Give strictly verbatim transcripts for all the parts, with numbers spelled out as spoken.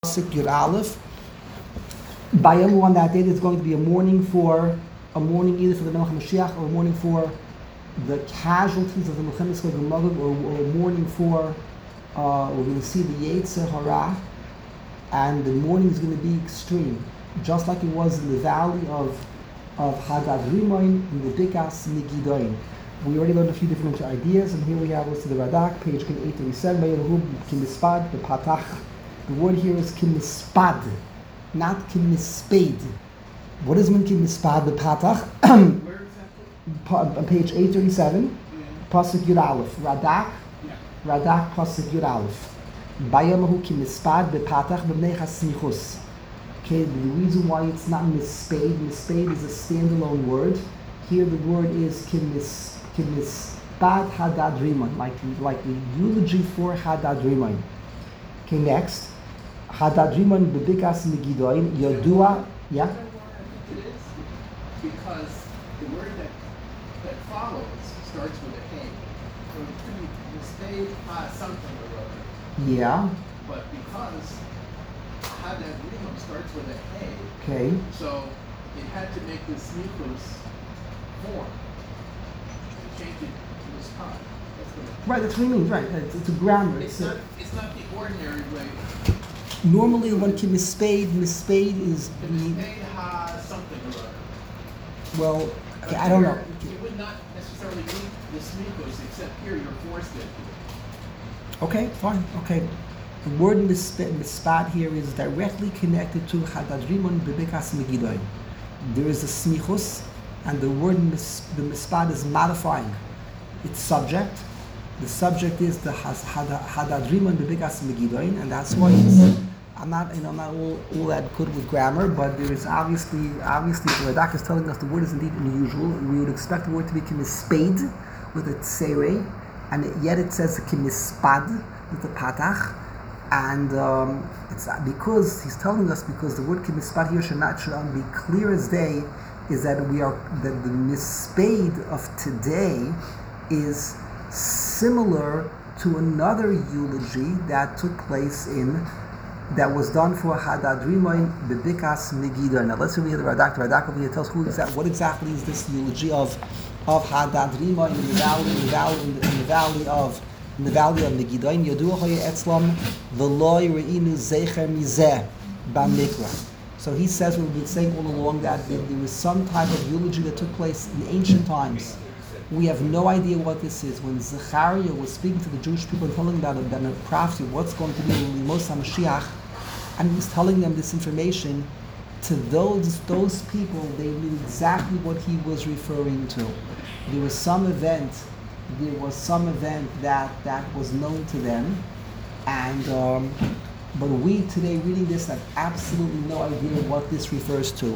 Yud Aleph. Bayam, on that day, there's going to be a mourning for a mourning either for the Melech Mashiach or a mourning for the casualties of the Milchemes Chag HaMagid, or, or a mourning for uh, we're going to see the Yetzer Hara, and the mourning is going to be extreme, just like it was in the valley of of Hadad Rimoin in the Bikas Migidoin. We already learned a few different ideas, and here we have listed the Radak, page eight thirty-seven. Bayerhub Kimispad the Patach. The word here is Kimispad, not Kimispade. What does mean Kimispad the Patach? On page eight thirty-seven, Pasuk Yud Aleph. Radak, Radak Pasuk Yud Aleph. Bayerhub Kimispad the Patach b'nei Hasmichus. Okay, the reason why it's not mispade, mispade is a standalone word. Here the word is kimis, kimispad hadad riman, like, like the eulogy for hadad riman. Okay, next. Hadad riman bebikas migidoin, yodua, yeah? It is because the word that, that follows starts with a hey. So it could be mispade uh, something or other. Yeah. But because Hadad Rimon starts with a hey, Okay. so it had to make this sneakers form to change it to this time. That's what it, Right, that's what it means, right. It's, it's a grammar. it's, It's not, a, it's not the ordinary way. normally when kimispade, mispade is To the, mispade ha something or other. well, But okay, I don't here, know. You would not necessarily need the sneakers, except here you're forced into it. Okay, fine, okay. The word misp- mispad here is directly connected to Hadad Rimon bebikas Megidoin. There is a smichus, and the word mis- the mispad is modifying its subject. The subject is the has- Hada- Hadad Rimon bebikas Megidoin, and that's why it's, I'm not, you know, I'm not all, all that good with grammar, but there is obviously, obviously, the Radak is telling us the word is indeed unusual. We would expect the word to be kimispade with a tsere, and yet it says kimispad with the patach. And um, it's because he's telling us, because the word kimispad here should not should be clear as day, is that we are that the mispade of today is similar to another eulogy that took place in that was done for Hadad Rimoin bebikas Megiddo. Now let's read the Radak. The Radak over here tells who exact what exactly is this eulogy of of Hadad Rimoin in the valley in the valley in the, in the valley of in the valley of Megiddo. Yodua hoye etzlam v'loy re'inu zecher mizeh b'mikra. So he says, we've been saying all along, that there was some type of eulogy that took place in ancient times. We have no idea what this is. When Zechariah was speaking to the Jewish people and telling them about a prophecy, what's going to be in Limos HaMashiach, and he was telling them this information, to those those people, they knew exactly what he was referring to. There was some event, there was some event that, that was known to them, and um, but we today reading this have absolutely no idea what this refers to.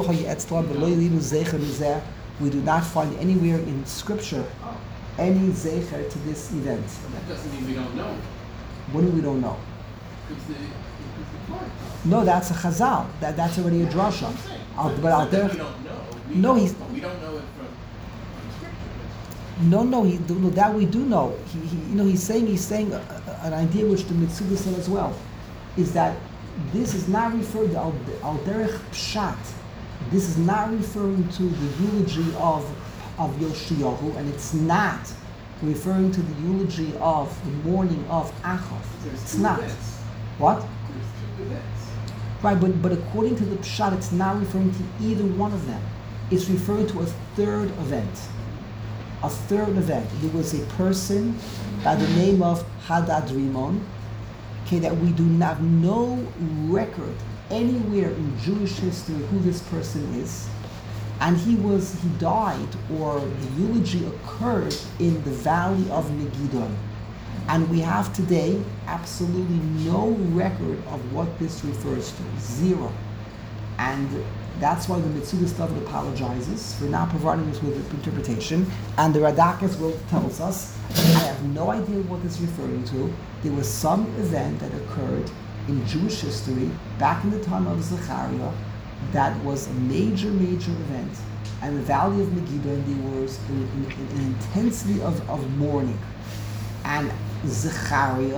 We do not find anywhere in Scripture any zecher to this event. That doesn't mean we don't know. What do we don't know? Because the, because the Torah tells us. No, that's a chazal. That that's already a drasha. That's what I'm saying. Out- It's but not out that there, we don't know. We No, know, he's- but we don't know it from, from Scripture. no, no, he, no, that we do know. He, he, you know, he's saying he's saying a, a, an idea which the Mitzvah said as well, is that this is not referring to al, al derech pshat. This is not referring to the eulogy of of Yoshiyahu, and it's not referring to the eulogy of the mourning of Achav. There's It's two not. events. What? There's two events. Right, but, but according to the Pshat, it's not referring to either one of them. It's referring to a third event. A third event. There was a person by the name of Hadad Rimon, okay, that we do not have no record anywhere in Jewish history who this person is. And he was, he died, or the eulogy occurred in the valley of Megiddo. And we have today absolutely no record of what this refers to. Zero. And that's why the Mitzvah Stavit apologizes for not providing us with interpretation. And the Radak as well tells us, I have no idea what this is referring to. There was some event that occurred in Jewish history back in the time of Zechariah that was a major, major event. And the valley of Megiddo, and there was an, an, an intensity of, of mourning. And Zechariah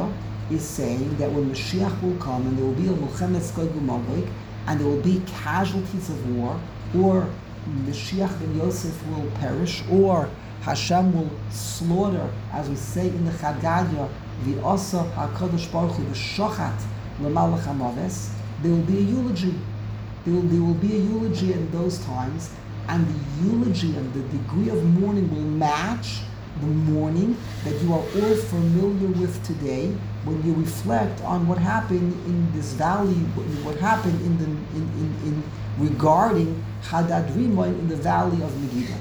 is saying that when Mashiach will come and there will be a Mulchemes Gog uMagog and there will be casualties of war, or Mashiach ben Yosef will perish, or Hashem will slaughter, as we say in the Chagadia, V'asa HaKadosh Baruch Hu v'shochat l'malach hamaves. There will be a eulogy. There will, there will be a eulogy in those times, and the eulogy and the degree of mourning will match the mourning that you are all familiar with today when you reflect on what happened in this valley, what happened in the in, in, in regarding Hadad Rimon in the valley of Megiddo.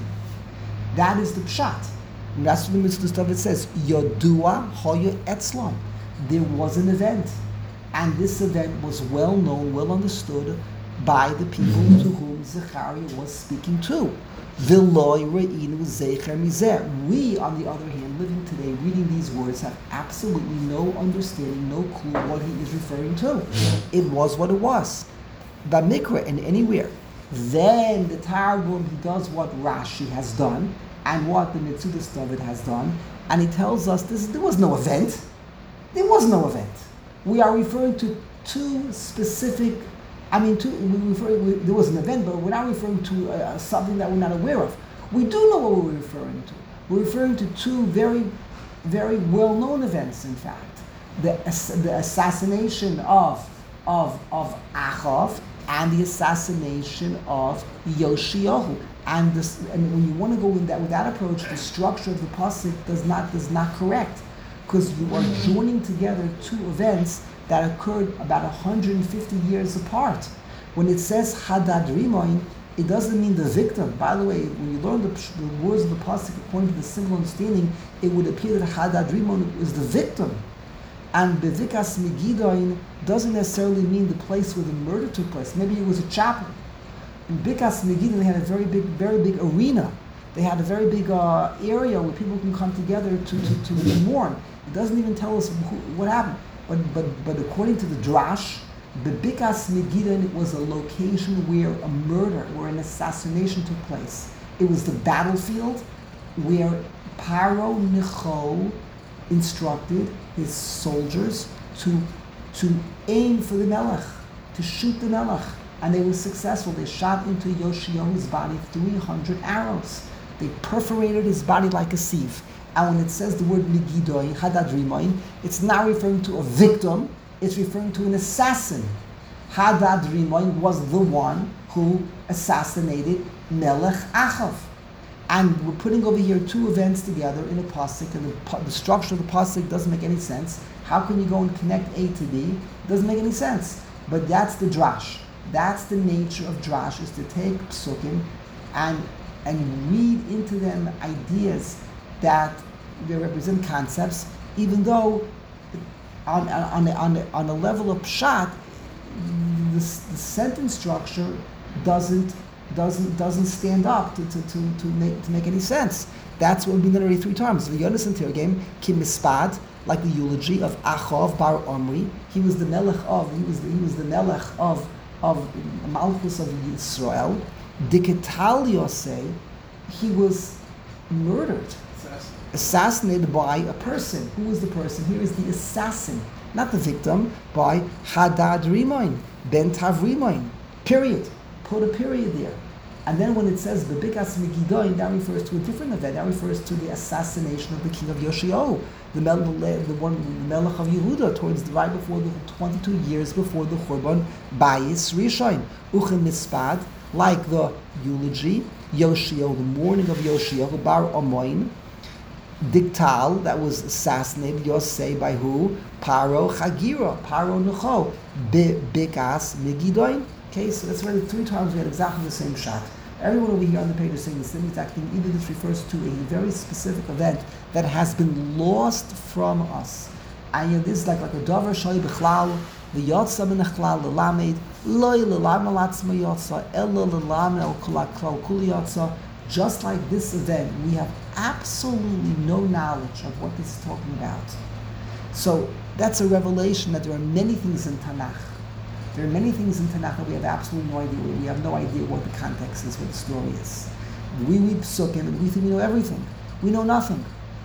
That is the pshat. And that's what the mitzvah stuff it says. Yodua hoya etzlon. There was an event, and this event was well known, well understood by the people to whom Zechariah was speaking to. V'lo re'inu zecher mizeh. We, on the other hand, living today, reading these words, have absolutely no understanding, no clue what he is referring to. It was what it was. Bamikra, and anywhere. Then the Targum, he does what Rashi has done, and what the Metzudas David has done, and he tells us this: there was no event. There was no event. We are referring to two specific. I mean, two, we refer, we, there was an event, but we're not referring to uh, something that we're not aware of. We do know what we're referring to. We're referring to two very, very well-known events. In fact, the the assassination of of of Achav and the assassination of Yoshiyahu. And this, and when you want to go in that with that approach, the structure of the pasuk does not does not correct, because you are joining together two events that occurred about one hundred fifty years apart. When it says Hadad Rimoin, it doesn't mean the victim. By the way, when you learn the, the words of the pasuk according to the simple understanding, it would appear that Hadad Rimoin is the victim. And Bevikas Megiddo doesn't necessarily mean the place where the murder took place. Maybe it was a chapel. In Bikas Megiddo, they had a very big, very big arena. They had a very big uh, area where people can come together to, to, to mourn. It doesn't even tell us who, what happened. But but but according to the Drash, the Bikas Megiddo was a location where a murder, where an assassination took place. It was the battlefield where Paro Necho instructed his soldiers to to aim for the Melech, to shoot the Melech. And they were successful. They shot into Yoshiyahu's body three hundred arrows. They perforated his body like a sieve. And when it says the word Megiddo, Hadad Rimoin, it's not referring to a victim, it's referring to an assassin. Hadad Rimoin was the one who assassinated Melech Achav. And we're putting over here two events together in a pasuk, and the, the structure of the pasuk doesn't make any sense. How can you go and connect A to B? It doesn't make any sense. But that's the drash. That's the nature of drash, is to take psukim and and read into them ideas that they represent concepts, even though on on on a, on a level of pshat, the, the sentence structure doesn't doesn't doesn't stand up to, to, to, to make to make any sense. That's what we've been already three times. The Yonis and Tirgem, Kim Mispad, like the eulogy of Achav Bar Omri. He was the melech of he was the, he was the melech of of Malchus of Yisrael. Diketal say he was murdered, assassinated. assassinated by a person. Who was the person? Here is the assassin, not the victim, by Hadad Rimoin, Ben Tav Rimoin. Period. Put a period there. And then when it says Bebikas Megiddo, that refers to a different event. That refers to the assassination of the king of Yoshiyahu, the, Mel- the one, the Melech of Yehuda, towards the, right before the twenty-two years before the Churban Bayis Rishon. Uchem Mispad, like the eulogy, Yoshiyahu, the mourning of Yoshiyahu, Bar Omoin, Diktal, that was assassinated, Yosei, by who? Paro Chagira, Paro Necho, Bebikas Megiddo. Okay, so that's already three times we had exactly the same shot. Everyone over here on the page is saying the same exact thing. Either this refers to a very specific event that has been lost from us. And you know, this is like, like a davar shoy b'chlal, the yotza b'nechlal, l'lamed, loy l'lam alatzma yotza, ella l'lam el kol kul yotza. Just like this event, we have absolutely no knowledge of what this is talking about. So that's a revelation that there are many things in Tanakh. There are many things in Tanakh that we have absolutely no idea. We have no idea what the context is, what the story is. We read Psukim and we think we know everything. We know nothing.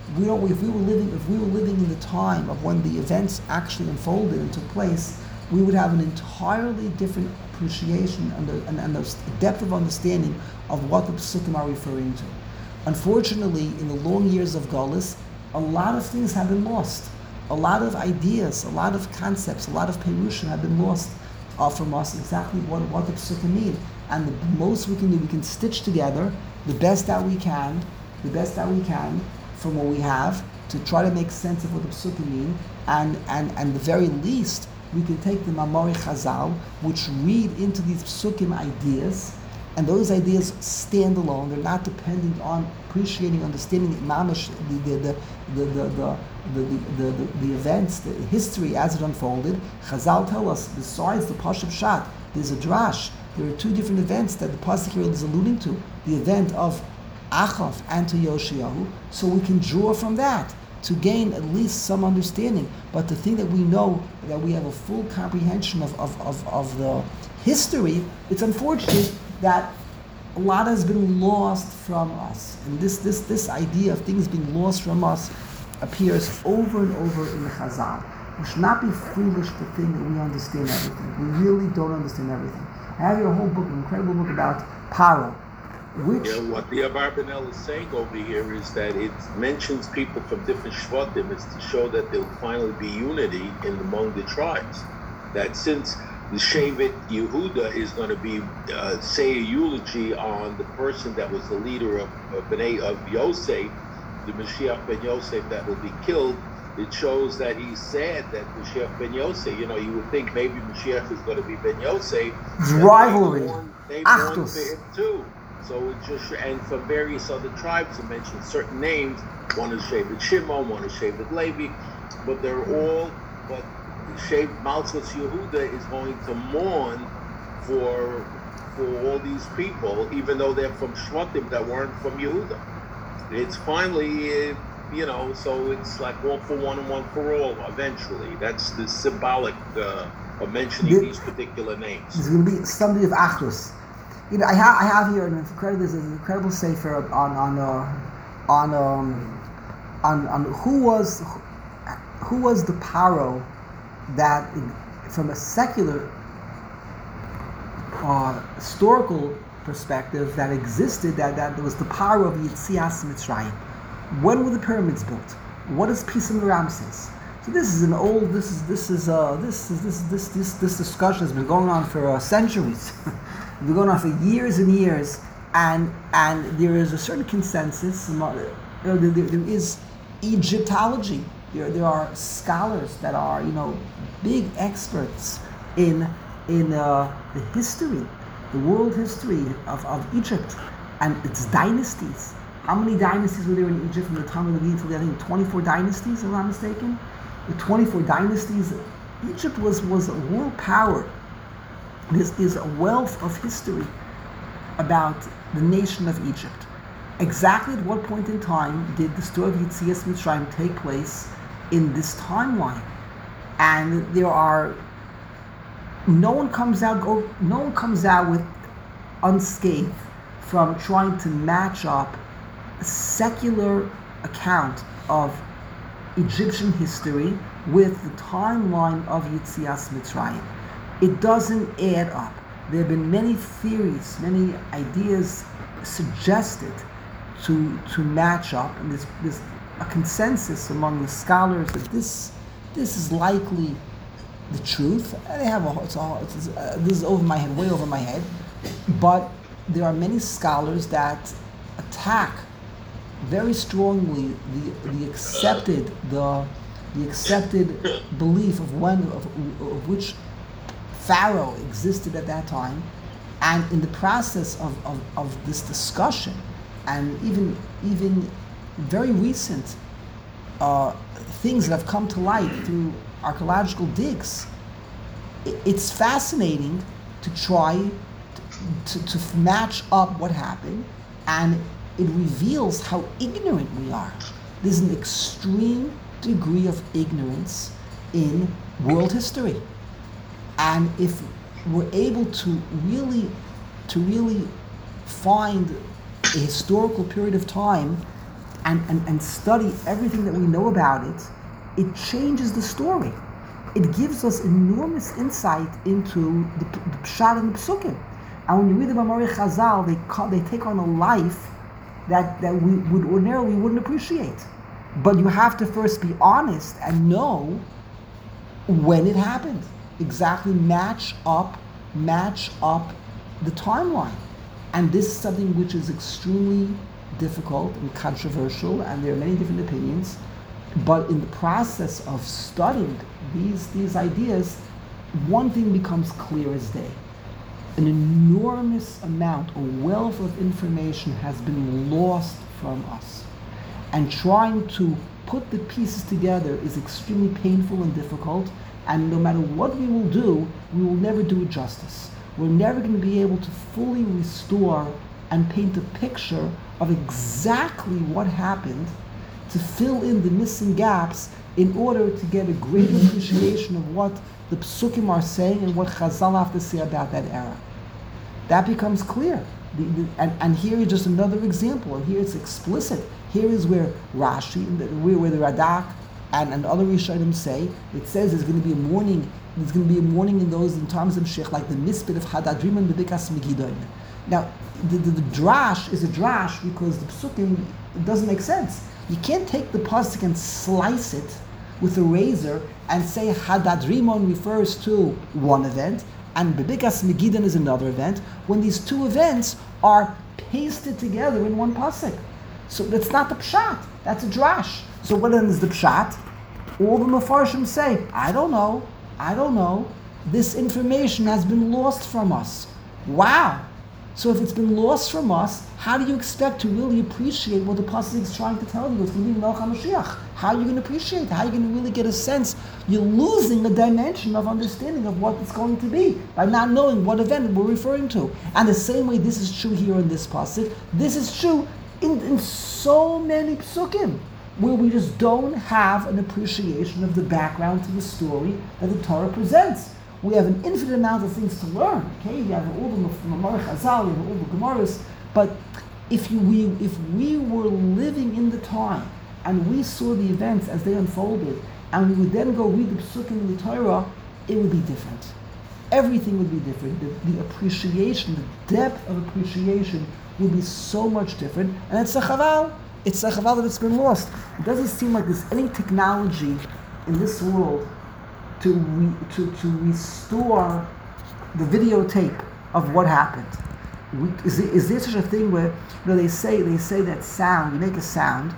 we don't. If we were living, if we were living in the time of when the events actually unfolded and took place, we would have an entirely different appreciation and, the, and, and the depth of understanding of what the Pesukim are referring to. Unfortunately, in the long years of Golus, a lot of things have been lost. A lot of ideas, a lot of concepts, a lot of Perushim have been lost uh, from us, exactly what, what the Pesukim mean. And the most we can do, we can stitch together the best that we can, the best that we can from what we have to try to make sense of what the Pesukim mean, and, and, and the very least, we can take the Mamori Chazal, which read into these Pesukim ideas, and those ideas stand alone. They're not dependent on appreciating, understanding mamash, the the the the the the, the, the, the events, the history as it unfolded. Chazal tell us, besides the Pashup Shat, there's a drash. There are two different events that the pasuk here is alluding to: the event of Achav and to Yoshiyahu. So we can draw from that to gain at least some understanding. But the thing that we know, that we have a full comprehension of of, of, of the history, it's unfortunate that a lot has been lost from us. And this this this idea of things being lost from us appears over and over in the Chazal. We should not be foolish to think that we understand everything. We really don't understand everything. I have here a whole book, an incredible book about Paro, which... Yeah, what the Abarbanel is saying over here is that it mentions people from different Shvatim is to show that there will finally be unity in among the tribes. That since the Shevet Yehuda is going to be uh, say a eulogy on the person that was the leader of, of Bnei of Yosef, the Mashiach ben Yosef that will be killed. It shows that he's sad that Mashiach ben Yosef, you know, you would think maybe Mashiach is going to be ben Yosef. Rivalry. They mourn, they mourn for him too. So it just, and from various other tribes, it mentions certain names. One is Shevet Shimon, one is Shevet Levi, but they're all, but Shevet Malchus Yehuda is going to mourn for for all these people, even though they're from Shvatim that weren't from Yehuda. It's finally, uh, you know, so it's like all for one and one for all, eventually. That's the symbolic uh, of mentioning the, these particular names. There's going to be somebody of Achdus. You know, I have I have here an incredible, there's an incredible sefer on on uh, on um, on on who was who was the Paro that, from a secular uh, historical perspective, that existed, that, that there was the power of Yitzias Mitzrayim. When were the pyramids built? What does Pisum Ramses? So this is an old. This is this is uh this is this this this this discussion has been going on for uh, centuries. It's been going on for years and years, and and there is a certain consensus. You know, there, there, there is Egyptology. There there are scholars that are, you know, big experts in in uh, the history, the world history of, of Egypt and its dynasties. How many dynasties were there in Egypt from the time of the Lead to the, I think, twenty-four dynasties, if I'm not mistaken? The twenty-four dynasties. Egypt was, was a world power. There's, there's a wealth of history about the nation of Egypt. Exactly at what point in time did the story of Yitzias Mitzrayim take place in this timeline? And there are, no one comes out, go, no one comes out with unscathed from trying to match up a secular account of Egyptian history with the timeline of Yitzias Mitzrayim. It doesn't add up. There have been many theories, many ideas suggested to to match up, and there's, there's a consensus among the scholars that this this is likely the truth. They have a, it's a it's, uh, this is over my head, way over my head, but there are many scholars that attack very strongly the the accepted the the accepted belief of when of, of which Pharaoh existed at that time, and in the process of, of, of this discussion, and even even very recent uh, things that have come to light through archaeological digs, it's fascinating to try to, to, to match up what happened, and it reveals how ignorant we are. There's an extreme degree of ignorance in world history. And if we're able to really, to really find a historical period of time and, and, and study everything that we know about it, it changes the story. It gives us enormous insight into the, the Pshat and the Psukim. And when you read the Mamari Chazal, they call, they take on a life that, that we would ordinarily wouldn't appreciate. But you have to first be honest and know when it happened. Exactly match up, match up the timeline. And this is something which is extremely difficult and controversial, and there are many different opinions. But in the process of studying these, these ideas, one thing becomes clear as day. An enormous amount, a wealth of information has been lost from us. And trying to put the pieces together is extremely painful and difficult, and no matter what we will do, we will never do it justice. We're never going to be able to fully restore and paint a picture of exactly what happened, to fill in the missing gaps in order to get a greater appreciation of what the Psukim are saying and what Chazal have to say about that era. That becomes clear. The, the, and, and here is just another example, and here it's explicit. Here is where Rashi, where, where the Radak and, and other Rishonim say, it says there's going to be a mourning, there's going to be a mourning in those in times of Shech, like the mispit of Hadadriman Bebikas Megidon. Now, the, the, the drash is a drash because the Psukim, it doesn't make sense. You can't take the pasuk and slice it with a razor and say Hadadrimon refers to one event and Bebikas Megidon is another event, when these two events are pasted together in one pasuk. So that's not the pshat, that's a drash. So what then is the pshat? All the Mefarshim say, I don't know, I don't know. This information has been lost from us. Wow. So if it's been lost from us, how do you expect to really appreciate what the pasuk is trying to tell you? It's going to be Melech HaMashiach. How are you going to appreciate it? How are you going to really get a sense? You're losing a dimension of understanding of what it's going to be by not knowing what event we're referring to. And the same way this is true here in this pasuk, this is true in, in so many psukim, where we just don't have an appreciation of the background to the story that the Torah presents. We have an infinite amount of things to learn. Okay, you have all the Mamar Chazal, you have all the Gemaras, but if you, we if we were living in the time and we saw the events as they unfolded, and we would then go read the Psukim in the Torah, it would be different. Everything would be different. The, the appreciation, the depth of appreciation would be so much different, and it's a chaval. It's a chaval that it's been lost. It doesn't seem like there's any technology in this world to re, to to restore the videotape of what happened. We, is, there, is there such a thing where, you know, they say they say that sound, you make a sound,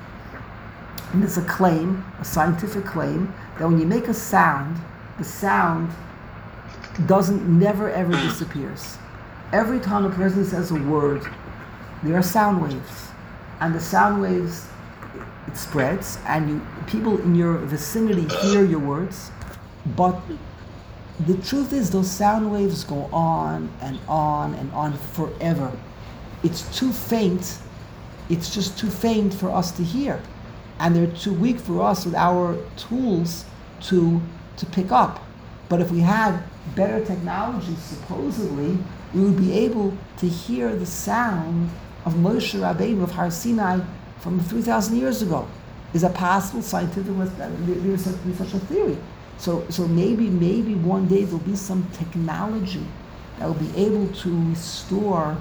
and it's a claim, a scientific claim, that when you make a sound, the sound doesn't never ever disappears. Every time a person says a word, there are sound waves, and the sound waves, it spreads, and you, people in your vicinity hear your words. But the truth is, those sound waves go on and on and on forever. It's too faint. It's just too faint for us to hear, and they're too weak for us with our tools to to pick up. But if we had better technology, supposedly, we would be able to hear the sound of Moshe Rabbeinu of Har Sinai from three thousand years ago. Is that possible? Scientifically, there's such, there's such a theory. So, so maybe, maybe one day there'll be some technology that will be able to restore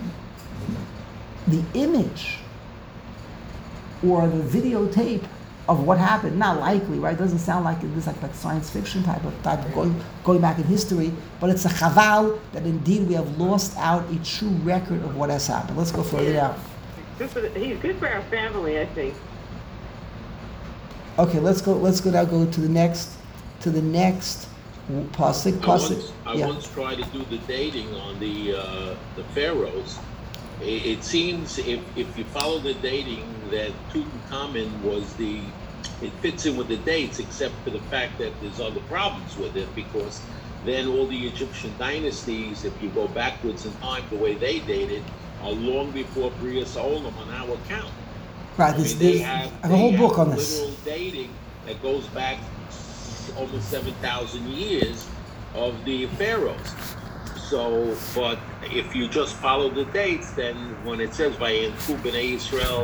the image or the videotape of what happened. Not likely, right? It doesn't sound like it is like, like science fiction type of type of going going back in history, but it's a chaval that indeed we have lost out a true record of what has happened. Let's go further down. Good for the, he's good for our family, I think. Okay, let's go. Let's go now. Go to the next. To the next pasuk. I Pasuk. once, I yeah. once tried to do the dating on the uh, the pharaohs. It, it seems if if you follow the dating that Tutankhamun was the, it fits in with the dates, except for the fact that there's other problems with it, because then all the Egyptian dynasties, if you go backwards in time, the way they dated, are long before Brias Olam on our count. Right. I This, mean, they this, have, I have a whole they book have on this. literal dating that goes back almost seven thousand years of the pharaohs. So, but if you just follow the dates, then when it says Vayenku B'nai Yisrael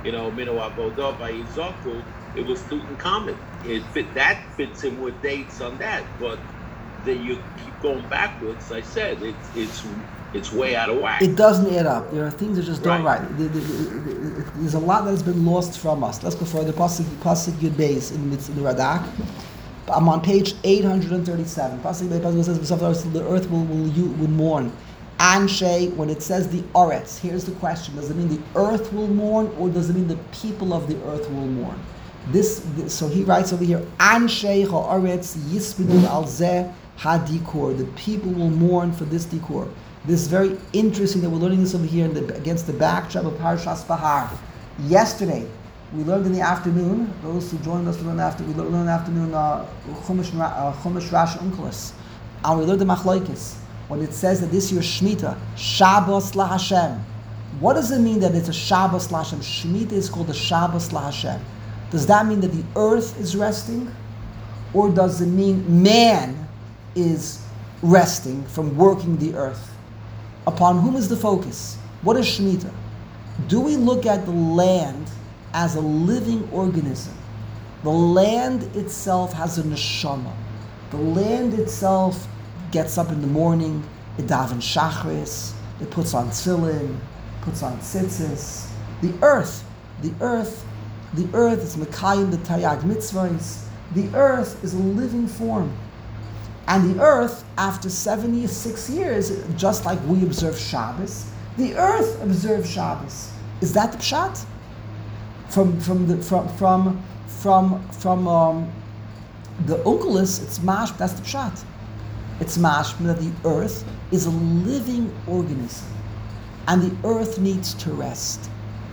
you know, Mino Avodah by Izoku, it was Tutankhamun. It fit that fits in with dates on that, but then you keep going backwards. I said it's it's it's way out of whack. It doesn't add up. There are things that just don't Right. right. The- the- the- the- There's a lot that has been lost from us. Let's go further. Pasuk Pasuk Yud Beis in the in the Radak. I'm on page eight hundred thirty-seven. Pasuk Yud Beis says the earth will will, you, will mourn. Anshe, when it says the Oretz, here's the question: does it mean the earth will mourn, or does it mean the people of the earth will mourn? This, this so he writes over here: Anshe ha'aretz yisbidu al zeh hadikor. The people will mourn for this decor. This is very interesting that we're learning this over here in the, against the backdrop of Parashas Bahar. Yesterday, we learned in the afternoon. Those who joined us to learn after we learned in the afternoon uh, Chumash uh, Chumash Rashi Onkelos, and we learned the Machlokes when it says that this year's Shemitah Shabbos LaHashem. What does it mean that it's a Shabbos LaHashem? Shemitah is called a Shabbos LaHashem. Does that mean that the earth is resting, or does it mean man is resting from working the earth? Upon whom is the focus? What is Shemitah? Do we look at the land as a living organism? The land itself has a neshama. The land itself gets up in the morning, it davens shachris, it puts on tefillin, puts on tzitzis. The earth, the earth, the earth is mekayim the taryag mitzvahs. The earth is a living form. And the earth, after seventy-six years, just like we observe Shabbos, the earth observes Shabbos. Is that the pshat? From from the from from from from um, the Onkelos, it's mash. That's the pshat. It's mashma that the earth is a living organism, and the earth needs to rest.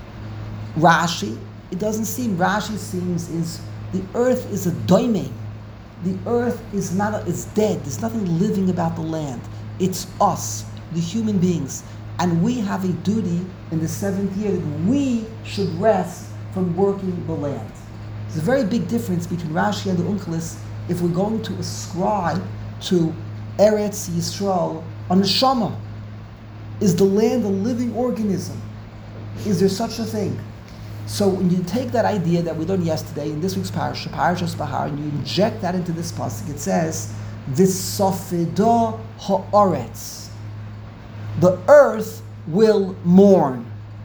Rashi, it doesn't seem. Rashi seems is the earth is a doiming. The earth is not. A, it's dead. There's nothing living about the land. It's us, the human beings, and we have a duty in the seventh year that we should rest from working the land. There's a very big difference between Rashi and the Onkelos if we're going to ascribe to Eretz Yisrael a neshama. Is the land a living organism? Is there such a thing? So when you take that idea that we learned yesterday in this week's parasha, Parashas Bahar, and you inject that into this pasuk, it says, "V'sofedo ha'aretz." The earth will mourn.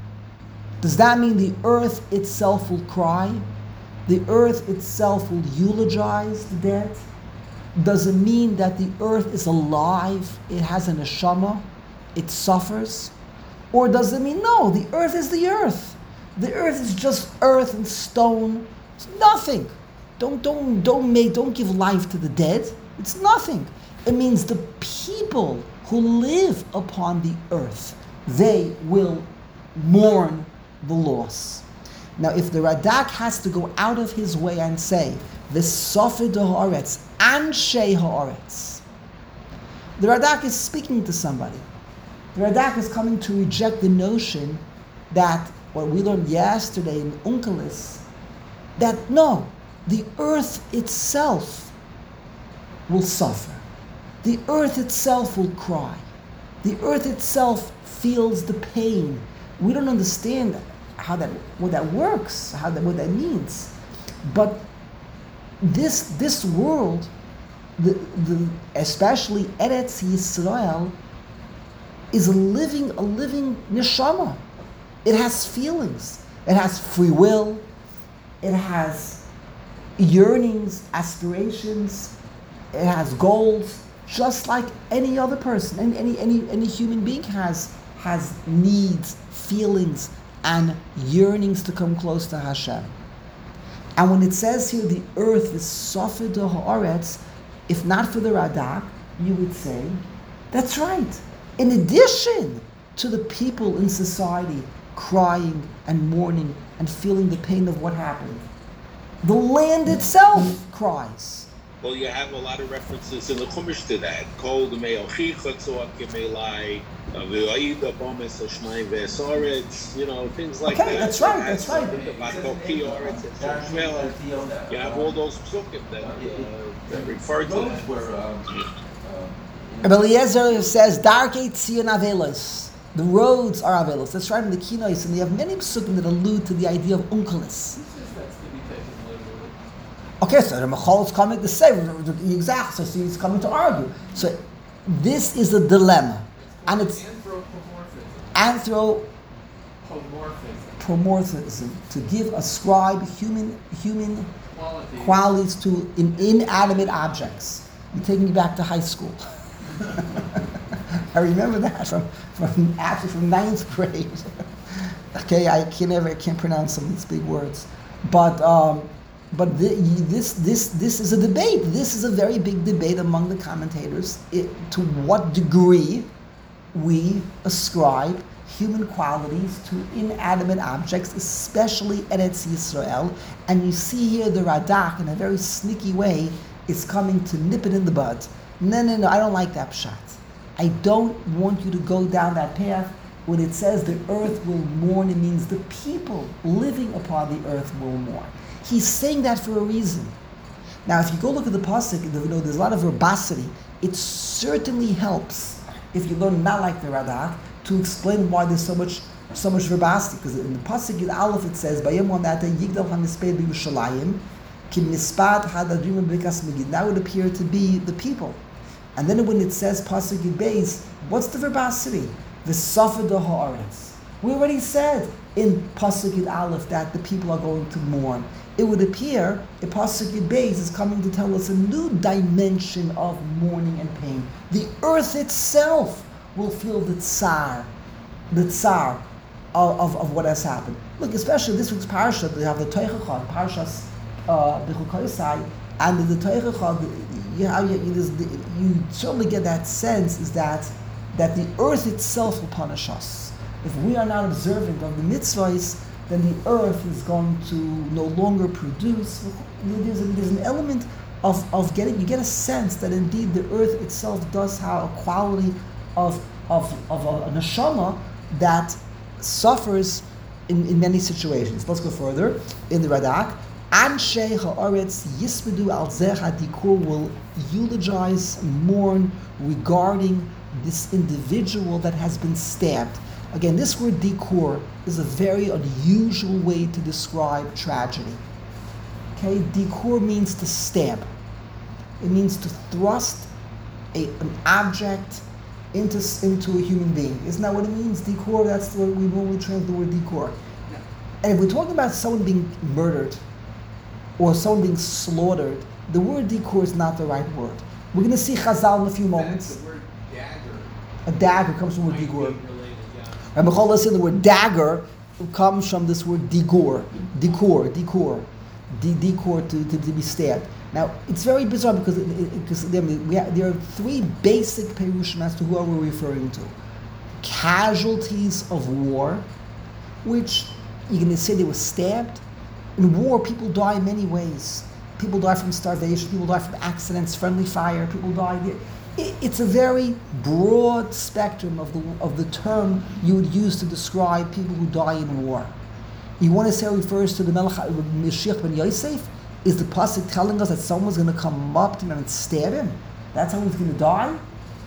Does that mean the earth itself will cry? The earth itself will eulogize the dead? Does it mean that the earth is alive? It has a neshama? It suffers? Or does it mean, no, the earth is the earth. The earth is just earth and stone. It's nothing. Don't don't don't make don't give life to the dead. It's nothing. It means the people who live upon the earth, they will mourn the loss. Now, if the Radak has to go out of his way and say, "V'sofed ha'aretz, anshe ha'aretz," the Radak is speaking to somebody. The Radak is coming to reject the notion that what we learned yesterday in Onkelos, that no, the earth itself will suffer. The earth itself will cry. The earth itself feels the pain. We don't understand how that what that works, how that what that means. But this this world, the, the especially Eretz Yisrael, is a living a living neshama. It has feelings. It has free will. It has yearnings, aspirations. It has goals, just like any other person, any any any, any human being has has needs, feelings, and yearnings to come close to Hashem. And when it says here the earth is sofed ha'aretz, if not for the Radak, you would say, that's right. In addition to the people in society crying and mourning and feeling the pain of what happened, the land itself cries. Well, you have a lot of references in the Chumash to that. Kol d'mei ochicha tzor kemelai, v'ayida bomes hashmayim v'esaretz, you know, things like Okay, that. that's right, that's right. V'atoki oretz et shemel. You have all those psukim that, uh, that refer to that. Rabbi Eliezer says, Darkei Tzion Avelos. The roads are avelos. That's right in the Kinois, and they have many psukim that allude to the idea of unkelis. Who says that's to be taken literally? Okay, so the Mechol is coming to say exactly. So he's coming to argue. So this is a dilemma, and it's anthropomorphism. Anthropomorphism, to give ascribe human human Qualities. qualities to in, inanimate objects. I'm taking you back to high school. I remember that from from actually from ninth grade. Okay, I can never I can't pronounce some of these big words, but um, but the, this this this is a debate. This is a very big debate among the commentators. It, to what degree we ascribe human qualities to inanimate objects, especially Eretz Yisrael. And you see here the Radak, in a very sneaky way, is coming to nip it in the bud. No, no, no, I don't like that pshat. I don't want you to go down that path. When it says the earth will mourn, it means the people living upon the earth will mourn. He's saying that for a reason. Now, if you go look at the pasuk, you know, there's a lot of verbosity. It certainly helps if you learn not like the Radak to explain why there's so much so much verbosity. Because in the pasuk in Aleph it says, "Bayem Wanata Yigdal HaMisped BiYushalayim Ki Mispad Hadadrim B'Kas Megid." That would appear to be the people. And then when it says pasuk in Beis, what's the verbosity? V'safed ha'aretz. We already said in pasuk in Aleph that the people are going to mourn. It would appear a pasuk in Beis is coming to tell us a new dimension of mourning and pain. The earth itself will feel the tsar, the tsar of, of, of what has happened. Look, especially this week's parasha, they have the Teichachad, Parashas Bechukosai, and the Teichachad, you, you, you certainly get that sense is that that the earth itself will punish us. If we are not observant of the mitzvahs, then the earth is going to no longer produce. There's, a, there's an element of, of getting, you get a sense that indeed the earth itself does have a quality of of, of a, a neshama that suffers in, in many situations. Let's go further. In the Radak, Anshe ha'aretz yispedu al zeh hadikur will eulogize, mourn regarding this individual that has been stabbed. Again, this word dikur is a very unusual way to describe tragedy. Okay, dikur means to stab. It means to thrust a, an object into into a human being. Isn't that what it means? Dikur, that's the word we normally translate the word dikur. Yeah. And if we're talking about someone being murdered or someone being slaughtered, the word dikur is not the right word. We're going to see Chazal in a few moments. The word dagger. A dagger comes from the word might be digur. related, yeah. And Michal, listen, the word dagger comes from this word digur, dikur, dikur, di, dikur, to, to, to be stabbed. Now, it's very bizarre because, it, it, because there, we have, there are three basic perushim as to who are we referring to. Casualties of war, which you're going to say they were stabbed. In war, people die in many ways. People die from starvation, people die from accidents, friendly fire, people die... It, it's a very broad spectrum of the of the term you would use to describe people who die in war. You want to say it refers to the Melech Mashiach ben Yosef? Is the pasuk telling us that someone's going to come up to him and stab him? That's how he's going to die?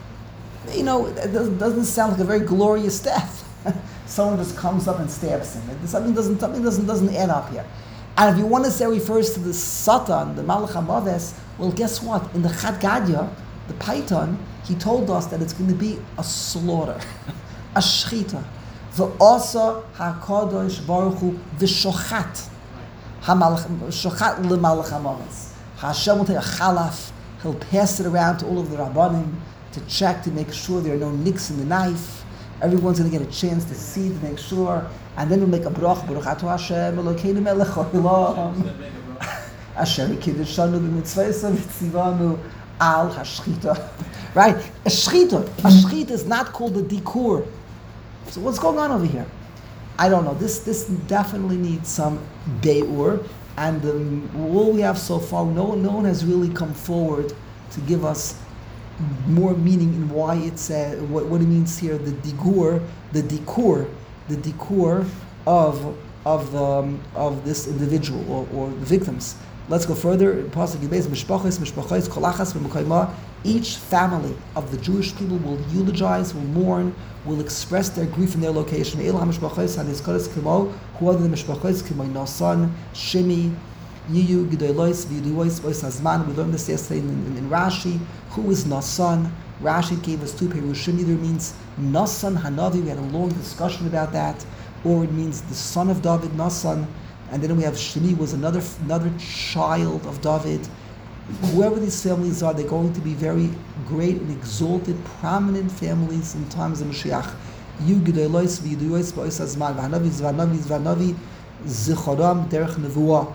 You know, it doesn't sound like a very glorious death. Someone just comes up and stabs him. Something doesn't something doesn't doesn't add up here. And if you want to say it refers to the Satan, the Malach HaMaves, well, guess what? In the Chad Gadya, the Python, he told us that it's going to be a slaughter, a shchita. V'osa hakadosh baruch hu v'shochat, shochat l'malach hamavetz. Hashem will take a chalaf, he'll pass it around to all of the rabbanim to check to make sure there are no nicks in the knife. Everyone's going to get a chance to see to make sure, and then we'll make a brach, baruch atu Hashem Elokeinu melech haolam, asher kiddeshanu b'mitzvayso v'tzivanu al hashchita. Right? A shchita. A shchita is not called a dikur. So what's going on over here? I don't know. This this definitely needs some beur, and um, all we have so far, no, no one has really come forward to give us more meaning in why it's uh, what, what it means here. The digur, the dikur, the dikur of of um, of this individual or, or the victims. Let's go further. Each family of the Jewish people will eulogize, will mourn, will express their grief in their location. Who are the Mishpachos? Shimi, Yiyu, Gedolos, V'Yiduos, Ois Hazman. We learned this yesterday in, in, in Rashi. Who is Nasan? Rashi gave us two perushim. Either means Nasan Hanavi. We had a long discussion about that, or it means the son of David, Nasan. And then we have Shimi was another another child of David. Whoever these families are, they're going to be very great and exalted, prominent families in times of Mashiach. Yiyu Gedolos, V'Yiduos, Ois Hazman. V'Hanavi, Zvanavi, Zvanavi, Zichoram, Derech Nevuah.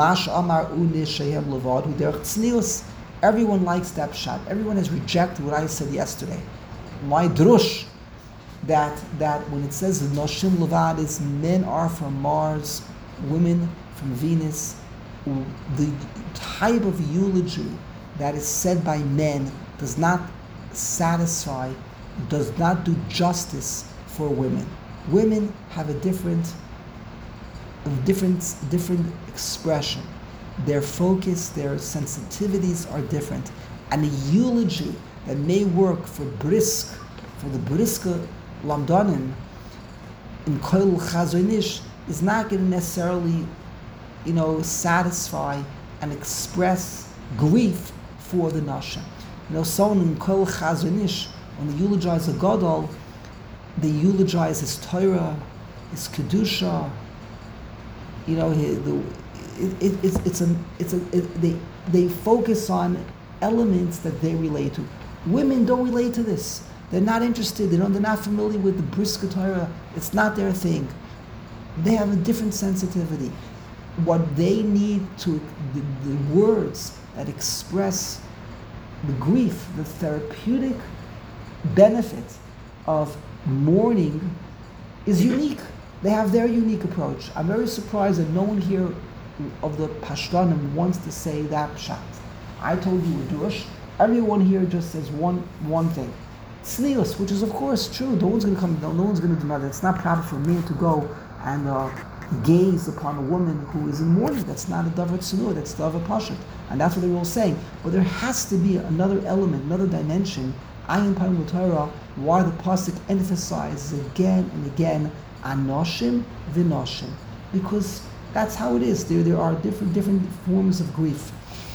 Everyone likes that pshat. Everyone has rejected what I said yesterday. My drush, that that when it says Noshim Levad is men are from Mars, women from Venus, the type of eulogy that is said by men does not satisfy, does not do justice for women. Women have a different different different expression. Their focus, their sensitivities are different. And a eulogy that may work for brisk, for the briska lamdanim in Koil Chazonish is not going to necessarily, you know, satisfy and express grief for the nashim. You know, someone in Koil Chazonish, when they eulogize a gadol, they eulogize his Torah, his kedusha. You know, he, the, it, it, it's it's a it's a it, they they focus on elements that they relate to. Women don't relate to this. They're not interested. They don't. They're not familiar with the briska Torah. It's not their thing. They have a different sensitivity. What they need to the, the words that express the grief, the therapeutic benefit of mourning is unique. They have their unique approach. I'm very surprised that no one here of the Pashtanim wants to say that pshat. I told you we're Jewish. Everyone here just says one one thing. Tznius, which is of course true. No one's going to come. No, no one's going to deny that. It's not proper for me to go and uh, gaze upon a woman who is in mourning. That's not a davar tznius. That's davar pashat, and that's what they're all saying. But there has to be another element, another dimension. Ayin panim Torah. Why the pasuk emphasizes again and again anoshim v'noshim, because that's how it is. There, there are different different forms of grief.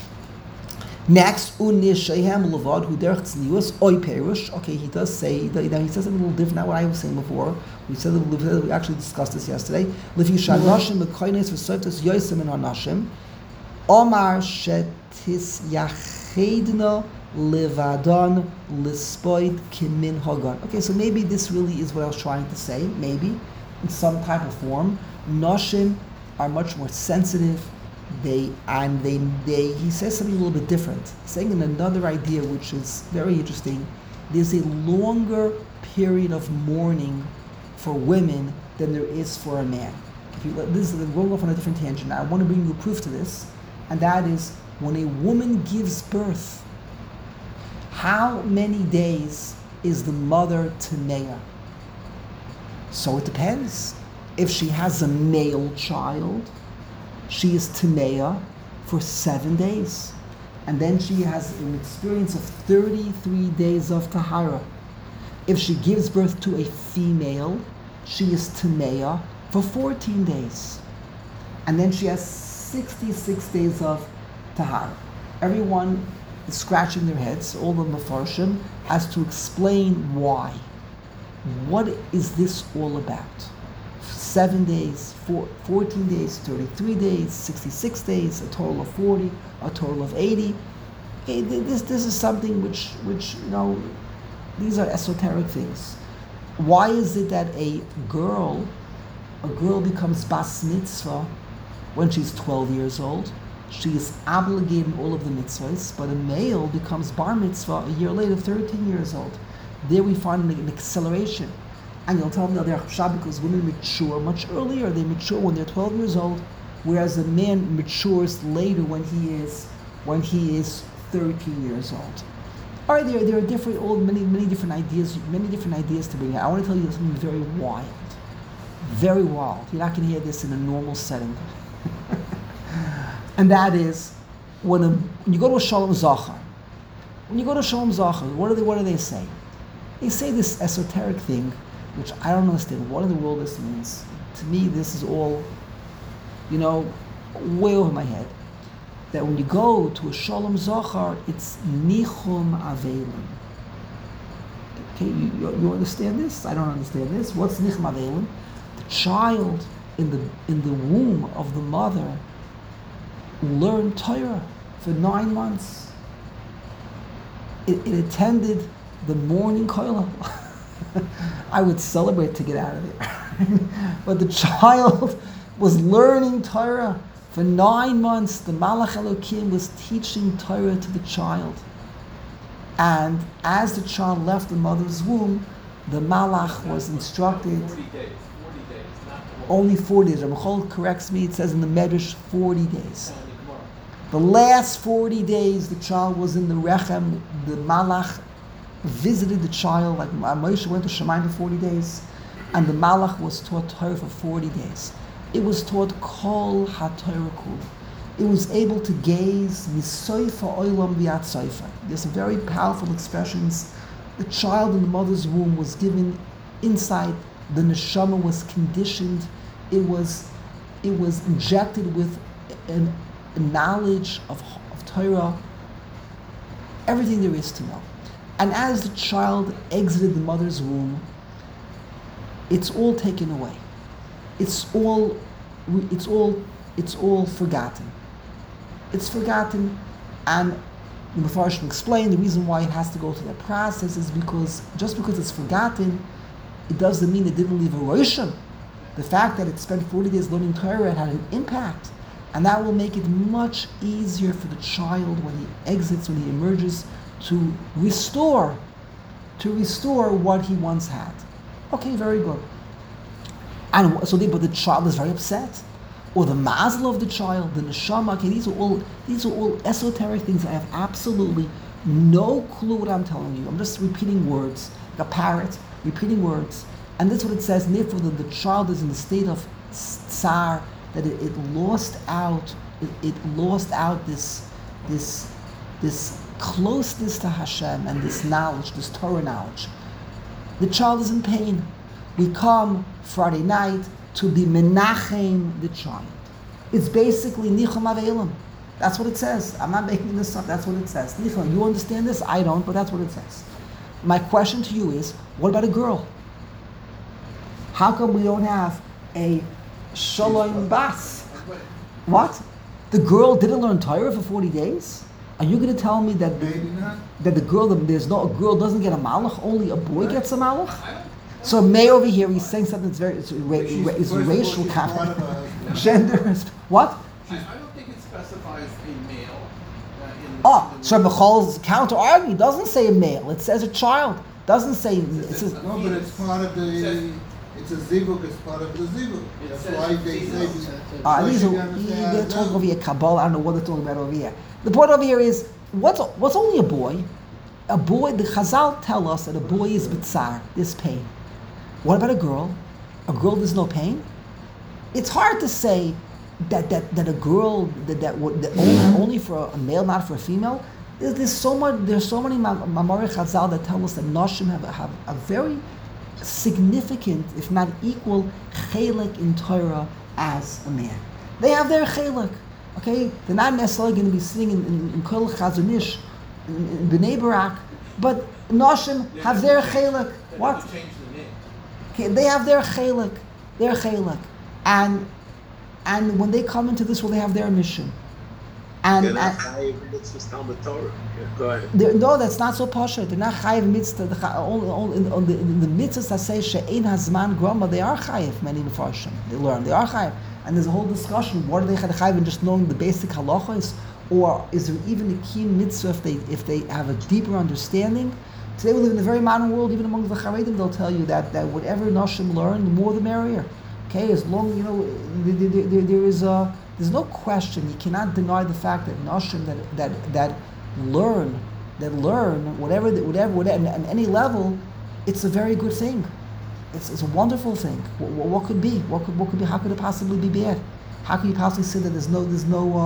Next, unishehem levad hu derech tznius oy perush. Okay, he does say that he says something a little different. Not what I was saying before. We said that we actually discussed this yesterday. Lefi shanoshim mekoines v'soitos yoisem and anashim. Omar shetis yachedna levadon lispoid kimin hagan. Okay, so maybe this really is what I was trying to say. Maybe in some type of form, noshim are much more sensitive. They and they they he says something a little bit different, saying in another idea which is very interesting. There's a longer period of mourning for women than there is for a man. If you this is going off on a different tangent. Now I want to bring you proof to this, and that is when a woman gives birth. How many days is the mother Tameya? So it depends. If she has a male child, she is Tameya for seven days. And then she has an experience of thirty-three days of Tahara. If she gives birth to a female, she is Tameya for fourteen days. And then she has sixty-six days of Tahara. Everyone is scratching their heads, all the Mefarshim, has to explain why. What is this all about? Seven days, four, fourteen days, thirty-three days, sixty-six days, a total of forty, a total of eighty. Hey, this this is something which which you know, these are esoteric things. Why is it that a girl, a girl becomes bas mitzvah when she's twelve years old? She is obligated in all of the mitzvahs, but a male becomes bar mitzvah a year later, thirteen years old. There we find an acceleration. And you'll tell me that they're chashav because women mature much earlier. They mature when they're twelve years old, whereas a man matures later when he is when he is thirteen years old. All right, there there are different, all many many different ideas, many different ideas to bring out. I want to tell you something very wild, very wild. You're not going to hear this in a normal setting. And that is, when, a, when you go to a Shalom Zachar, when you go to Shalom Zachar, what do they, what do they say? They say this esoteric thing, which I don't understand what in the world this means. To me, this is all, you know, way over my head. That when you go to a Shalom Zachar, it's Nichum Avelim. Okay, you, you, you understand this? I don't understand this. What's Nichum Avelim? The child in the in the womb of the mother learned Torah for nine months. It, it attended the morning kollel. I would celebrate to get out of there. But the child was learning Torah for nine months. The Malach Elokim was teaching Torah to the child. And as the child left the mother's womb, the Malach was instructed. forty days. forty days, not Only forty days. Ramchol corrects me. It says in the Medrash forty days. The last forty days, the child was in the Rechem. The Malach visited the child, like Moshe went to Shemayim for forty days, and the Malach was taught Torah for forty days. It was taught Kol HaTorah Kul. It was able to gaze Misoifa Olam V'at Soifa. There's some very powerful expressions. The child in the mother's womb was given insight. The neshama was conditioned. It was, it was injected with an knowledge of, of Torah, everything there is to know. And as the child exited the mother's womb, it's all taken away. It's all, it's all, it's all forgotten. It's forgotten, and the Mepharshim explained the reason why it has to go through that process is because just because it's forgotten, it doesn't mean it didn't leave a roshim. The fact that it spent forty days learning Torah, it had an impact. And that will make it much easier for the child when he exits, when he emerges, to restore, to restore what he once had. Okay, very good. And so, they, but the child is very upset, or the mazel of the child, the neshama. Okay, these are all these are all esoteric things. I have absolutely no clue what I'm telling you. I'm just repeating words, like a parrot, repeating words. And that's what it says. Therefore, the, the child is in the state of tsar. That it, it lost out, it, it lost out this, this, this closeness to Hashem and this knowledge, this Torah knowledge. The child is in pain. We come Friday night to be menachem the child. It's basically nichum avelim. That's what it says. I'm not making this up. That's what it says. Nichum. You understand this? I don't, but that's what it says. My question to you is: what about a girl? How come we don't have a Shalom Bas? What? The girl didn't learn Torah for forty days? Are you going to tell me that Maybe not. that the girl, there's no, a girl doesn't get a malach, only a boy gets a malach? So May over here, he's saying something that's very, it's, ra- She's- ra- it's first of all, racial she's part comment. of a- Gender, is- what? I, I don't think it specifies a male. Uh, in, Oh, in the so word. Michal's counter argument doesn't say a male, it says a child. Doesn't say, it says, No, but it's part of the, it's a zivug, it's part of the zivug. It That's says why they female. say. Uh, these are, you understand they're that talking now. over here, Kabbalah, I don't know what they're talking about over here. The point over here is, what's what's only a boy? A boy, the Chazal tell us that a boy is bitzar, there's pain. What about a girl? A girl, there's no pain? It's hard to say that that, that a girl, that, that, that only, only for a male, not for a female. There's, there's so much, there's so many Mamari Chazal that tell us that Noshim have, have a very significant, if not equal, chelik in Torah as a man. They have their chelik, okay? They're not necessarily going to be sitting in, in, in Kol Chazonish, in, in Bnei Barak, but Noshim have their chelik. What? Change the name. Okay, they have their chelik, their chelik. And, and when they come into this world, they have their mission. And, They're not and chayiv mitzvahs Talmud Torah. Yeah, go ahead. They're- no, that's not so pasha. They're not chayiv mitzvah. The, cha- only, only, in, on the, in the mitzvahs that say she'ein hazman grama, they are chayiv. Many mefarshim, they learn they are chayiv. And there's a whole discussion: what are they chayiv in just knowing the basic halachas, or is there even a keen mitzvah if they if they have a deeper understanding? Today we live in a very modern world. Even among the Charedim, they'll tell you that, that whatever nashim learn, the more the merrier. Okay, as long you know there, there, there, there is a. There's no question. You cannot deny the fact that nashim that that that learn, that learn whatever, whatever, whatever, on any level, it's a very good thing. It's, it's a wonderful thing. What, what could be? What could what could be? How could it possibly be bad? How can you possibly say that there's no there's no uh,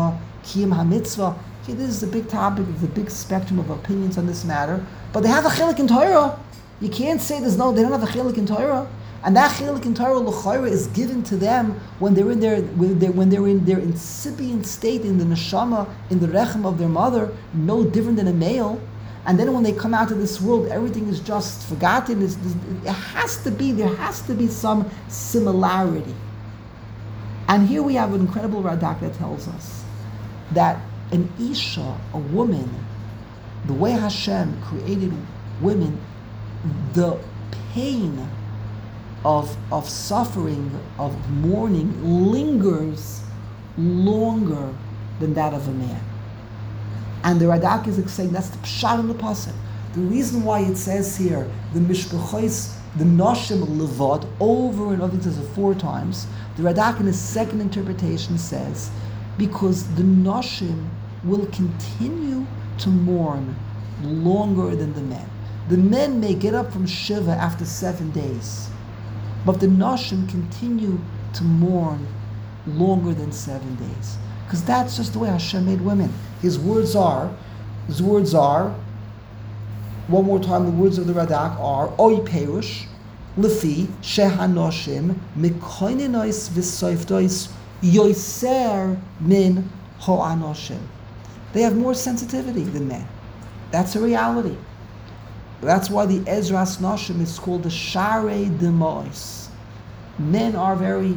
Kiyum HaMitzvah. Okay, this is a big topic, there's a big spectrum of opinions on this matter, but they have a chilik in Torah. You can't say there's no, they don't have a chilik in Torah. And that chilik in Torah l'chayra is given to them when they're in their when they're, when they're in their incipient state in the neshama, in the rechem of their mother, no different than a male. And then when they come out of this world, everything is just forgotten. It's, it has to be, there has to be some similarity. And here we have an incredible Radak that tells us that an Isha, a woman, the way Hashem created women, the pain of, of suffering, of mourning, lingers longer than that of a man. And the Radak is saying that's the pshat in the pasuk. The reason why it says here the mishpachos, the noshim levod, over and over, it says it four times. The Radak in his second interpretation says because the noshim will continue to mourn longer than the men. The men may get up from Shiva after seven days, but the noshim continue to mourn longer than seven days. Because that's just the way Hashem made women. His words are, his words are, one more time, the words of the Radak are, Oy Perush, Lefi, Shehanoshim, Mikoininois Visoifdois, Yoiser Min Ho'anoshim. They have more sensitivity than men. That's a reality. That's why the Ezras Noshim is called the Sharei Demois. Men are very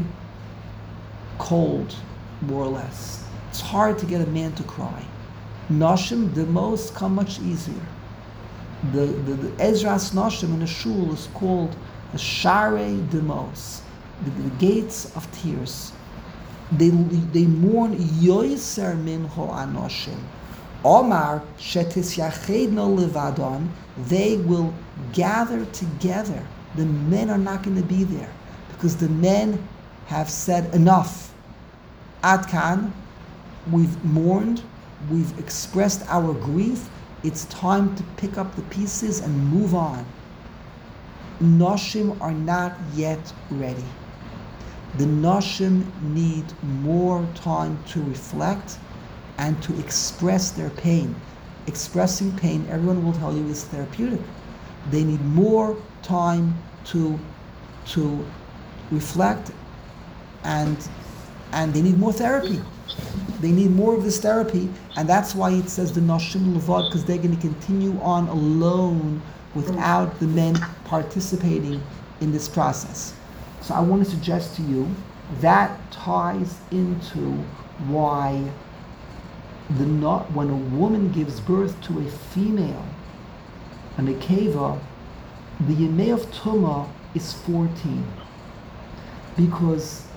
cold, more or less. It's hard to get a man to cry. Noshim, the most, come much easier. The, the, the Ezras Noshim in the shul is called the Sharei Demos, the, the gates of tears. They they mourn Yoiser Min Ho Anoshim. Omar Shetis Yachedno Levadon. They will gather together. The men are not going to be there because the men have said enough. Adkan. We've mourned, we've expressed our grief, it's time to pick up the pieces and move on. Noshim are not yet ready. The Noshim need more time to reflect and to express their pain. Expressing pain, everyone will tell you, is therapeutic. They need more time to, to reflect and, and they need more therapy. They need more of this therapy, and that's why it says the Noshim Levad, because they're going to continue on alone without the men participating in this process. So I want to suggest to you that ties into why the not when a woman gives birth to a female, a nekeva, the Yemei of Tumah is fourteen, because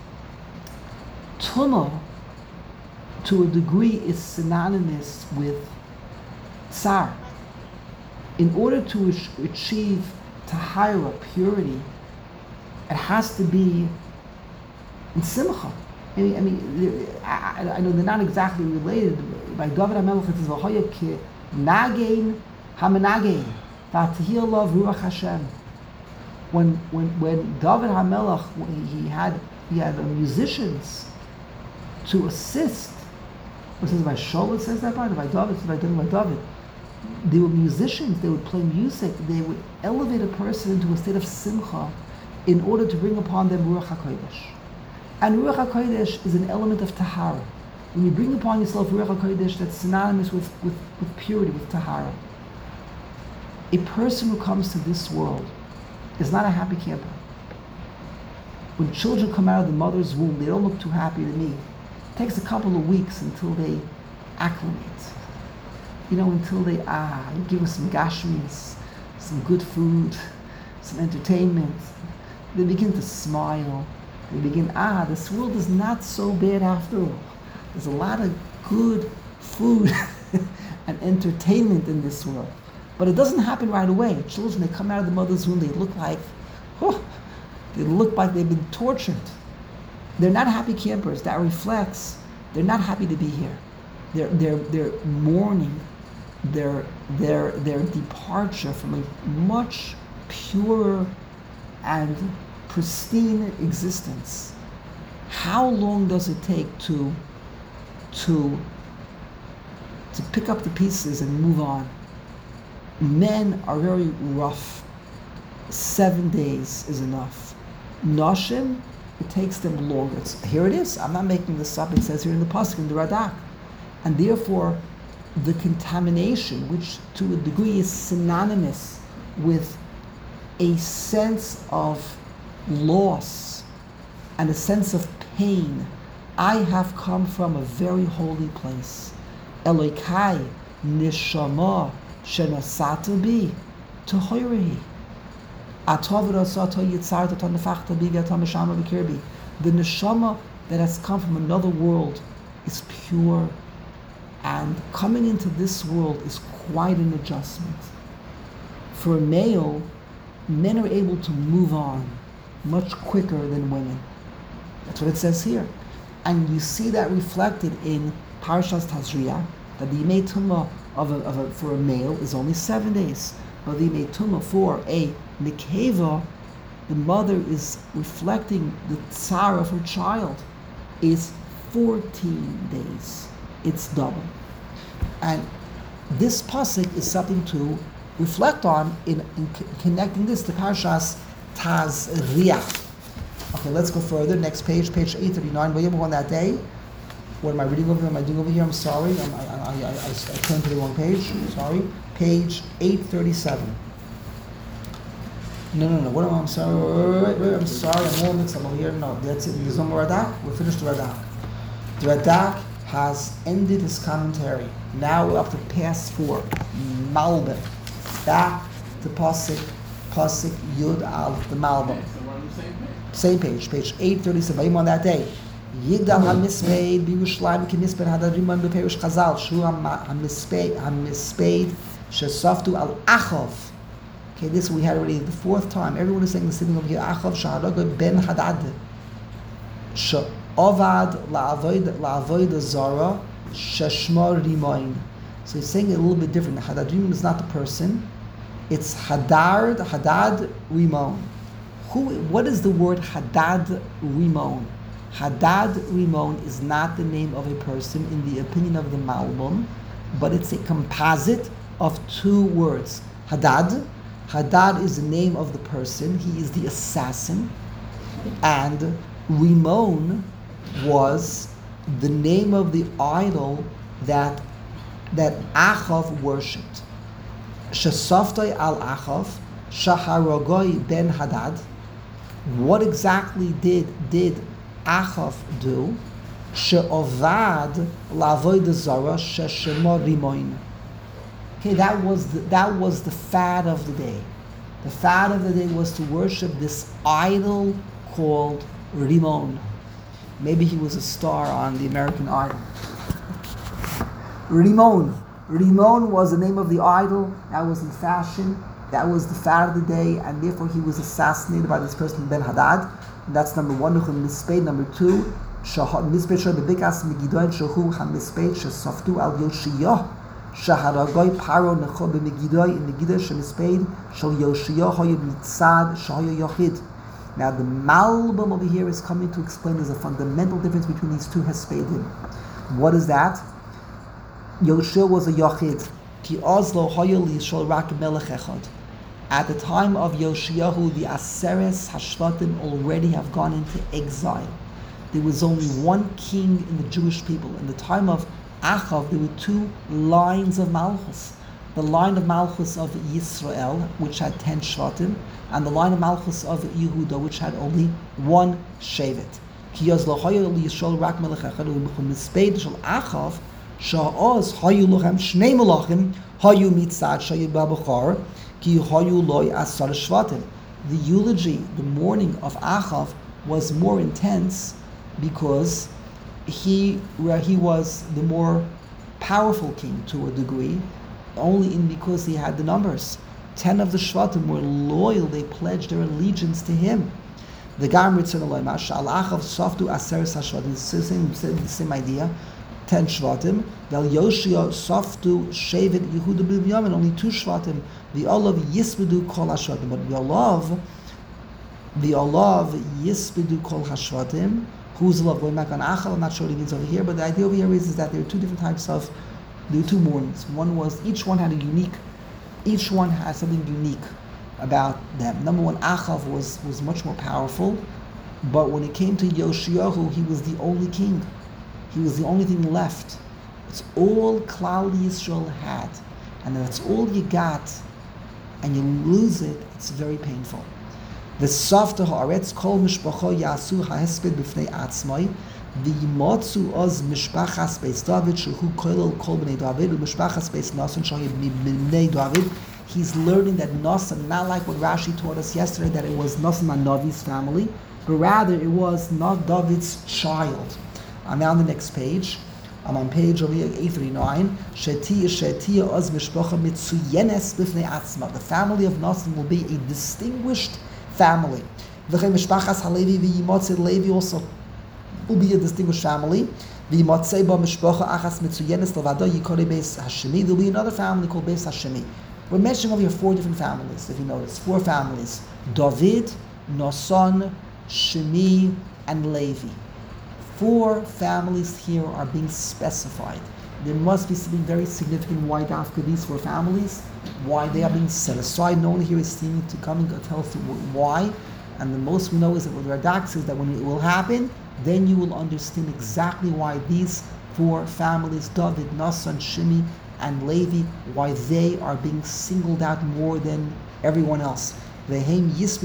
Tumah, to a degree, is synonymous with tsar. In order to achieve tahara, purity, it has to be in simcha. I mean, I, mean, I, I know they're not exactly related. By David HaMelech, it says v'hoya ki nagein hamenagein v'atihil lov ruach Hashem. When when when David HaMelech, he had he had musicians to assist. It says by Shaul, it says that part, by David, it says by David, by David. They were musicians, they would play music, they would elevate a person into a state of simcha in order to bring upon them Ruach HaKodesh. And Ruach HaKodesh is an element of tahara. When you bring upon yourself Ruach HaKodesh, that's synonymous with, with, with purity, with tahara. A person who comes to this world is not a happy camper. When children come out of the mother's womb, they don't look too happy to me. It takes a couple of weeks until they acclimate. You know, until they, ah, you give them some gashmis, some good food, some entertainment. They begin to smile. They begin, ah, this world is not so bad after all. There's a lot of good food and entertainment in this world. But it doesn't happen right away. Children, they come out of the mother's womb, they look like, oh, they look like they've been tortured. They're not happy campers. That reflects they're not happy to be here. They're they're they're mourning their their their departure from a much purer and pristine existence. How long does it take to to to pick up the pieces and move on. Men are very rough. Seven days is enough. Noshim, it takes them longer. It's, here it is. I'm not making this up. It says here in the pasuk in the Radak, and therefore, the contamination, which to a degree is synonymous with a sense of loss and a sense of pain. I have come from a very holy place. Elokai neshama shenasata bi tohorehi. The neshama that has come from another world is pure, and coming into this world is quite an adjustment. For a male, men are able to move on much quicker than women. That's what it says here. And you see that reflected in Parshas Tazria, that the Yimei Tumah of a, of a, for a male is only seven days. But the Yimei Tumah for a Nekeva, the mother is reflecting the tsar of her child, is fourteen days. It's double. And this pasuk is something to reflect on in, in c- connecting this to Parshas Tazria. Okay, let's go further. Next page, page eight thirty-nine. Vayom on that day. What am I reading over here? Am I doing over here? I'm sorry. I'm, I, I, I, I, I turned to the wrong page. Sorry. Page eight thirty-seven. No, no, no. What am I? I'm sorry. Wait, wait, wait, I'm sorry. I'm all mixed up over here. No, that's it. There's no more Radak. We're finished the Radak. The Radak has ended his commentary. Now we're up to past four. Malbim. Back to Pasuk, Pasuk Yud Al, the Malbim. So we're on the same page. Same page, page eight thirty-seven. Vayim on that day. Yigdal HaMispeid b'Yerushalayim K'Mispeid Hadariman b'Perish Chazal Shu HaMispeid HaMispeid Shesaftu Al Achav. Okay, this we had already the fourth time. Everyone is saying the sitting over here. Achav Shaharaga ben Hadad She'ovad la'avoid la'avoid Zara Sheshma Rimoin. So he's saying it a little bit different. Hadad is not the person. It's Hadad Hadad Rimon. Who? What is the word Hadad Rimon? Hadad Rimon is not the name of a person in the opinion of the Malbim, but it's a composite of two words. Hadad. Hadad is the name of the person. He is the assassin. And Rimon was the name of the idol that that Achav worshipped. Shesaftai al Achav, Shaharagoi ben Hadad. What exactly did did Achav do? She'ovad la'avodah zara sheshema rimoin. Okay, that was the, that was the fad of the day. The fad of the day was to worship this idol called Rimon. Maybe he was a star on the American Idol. Rimon. Rimon was the name of the idol that was in fashion. That was the fad of the day, and therefore he was assassinated by this person, Ben Hadad. And that's number one. Mispeid. Number two. Mispeid shel bebikas Megiddo shehu hamispeid shesaftu al Yoshiyah. Shaharagoy paro necho b'Megiddo in Megiddo shemispeid shel Yoshiyah hoyu mitzad shahoyu yochid. Now the Malbim over here is coming to explain there's a fundamental difference between these two Hespedim. What is that? Yoshiyah was a yochid. Ki ozlo hoyu lishol rak melech echad. At the time of Yoshiyahu, the Aseres Hashvatim already have gone into exile. There was only one king in the Jewish people. In the time of Achav, there were two lines of Malchus. The line of Malchus of Yisrael, which had ten Shvatim, and the line of Malchus of Yehuda, which had only one Shevet. Ki yazlohoyo liyishol rak melech echad u'b'chum mispeid shel Achav sha'oz hayu lochem shnei melachim hayu mitzad shayu b'abachar ki hayu loy asar shvatim. The eulogy, the mourning of Achav was more intense because he where he was the more powerful king to a degree, only in because he had the numbers. Ten of the Shvatim were loyal; they pledged their allegiance to him. The Gam Ritzon Eloi Masha Al Achav Softu Aseres Hashvatim. It's the same, the same idea. Ten Shvatim. Vel Yoshia Softu Shevet Yehuda B'Binyamin. Only two Shvatim. The Olav Yisbedu Kol Hashvatim. But the Olav, the Olav Yisbedu Kol Hashvatim. Who's the love? Going back on Achav, I'm not sure what he means over here, but the idea over here is, is that there are two different types of There were two mournings. One was each one had a unique, each one had something unique about them. Number one, Achav was, was much more powerful, but when it came to Yoshiyahu, he was the only king. He was the only thing left. It's all Klal Yisrael had, and that's all you got, and you lose it, it's very painful. The softer haaretz kol mishpacha yasu ha'hesped b'fnei atzmai v'yimotzu oz mishpachas beis David shehu kolel kol b'nei David u'mishpachas beis Nasan shahid b'nei David. He's learning that Nasan, not like what Rashi taught us yesterday, that it was Nasan HaNavi's family, but rather it was not David's child. I'm now on the next page. I'm on page over here, eight thirty-nine. Shetiya Shetiya oz mishpacha mitzuyenes b'fnei atzma. The family of Nasan will be a distinguished family. V'chein mishpachas halevi v'yimotzei Levi also will be a distinguished family. V'yimotzei ba mishpacha achas mitzuyenes levado yikorei beis Hashemi. There will be another family called beis Hashemi. We're mentioning over here four different families, if you notice. Four families. David, Nasan, Shemi, and Levi. Four families here are being specified. There must be something very significant why after these four families, why they are being set aside. No one here is seeming to come and tell us why. And the most we know is that what Radak says that when it will happen, then you will understand exactly why these four families, David, Nasan, Shimi, and Levi, why they are being singled out more than everyone else. Okay, that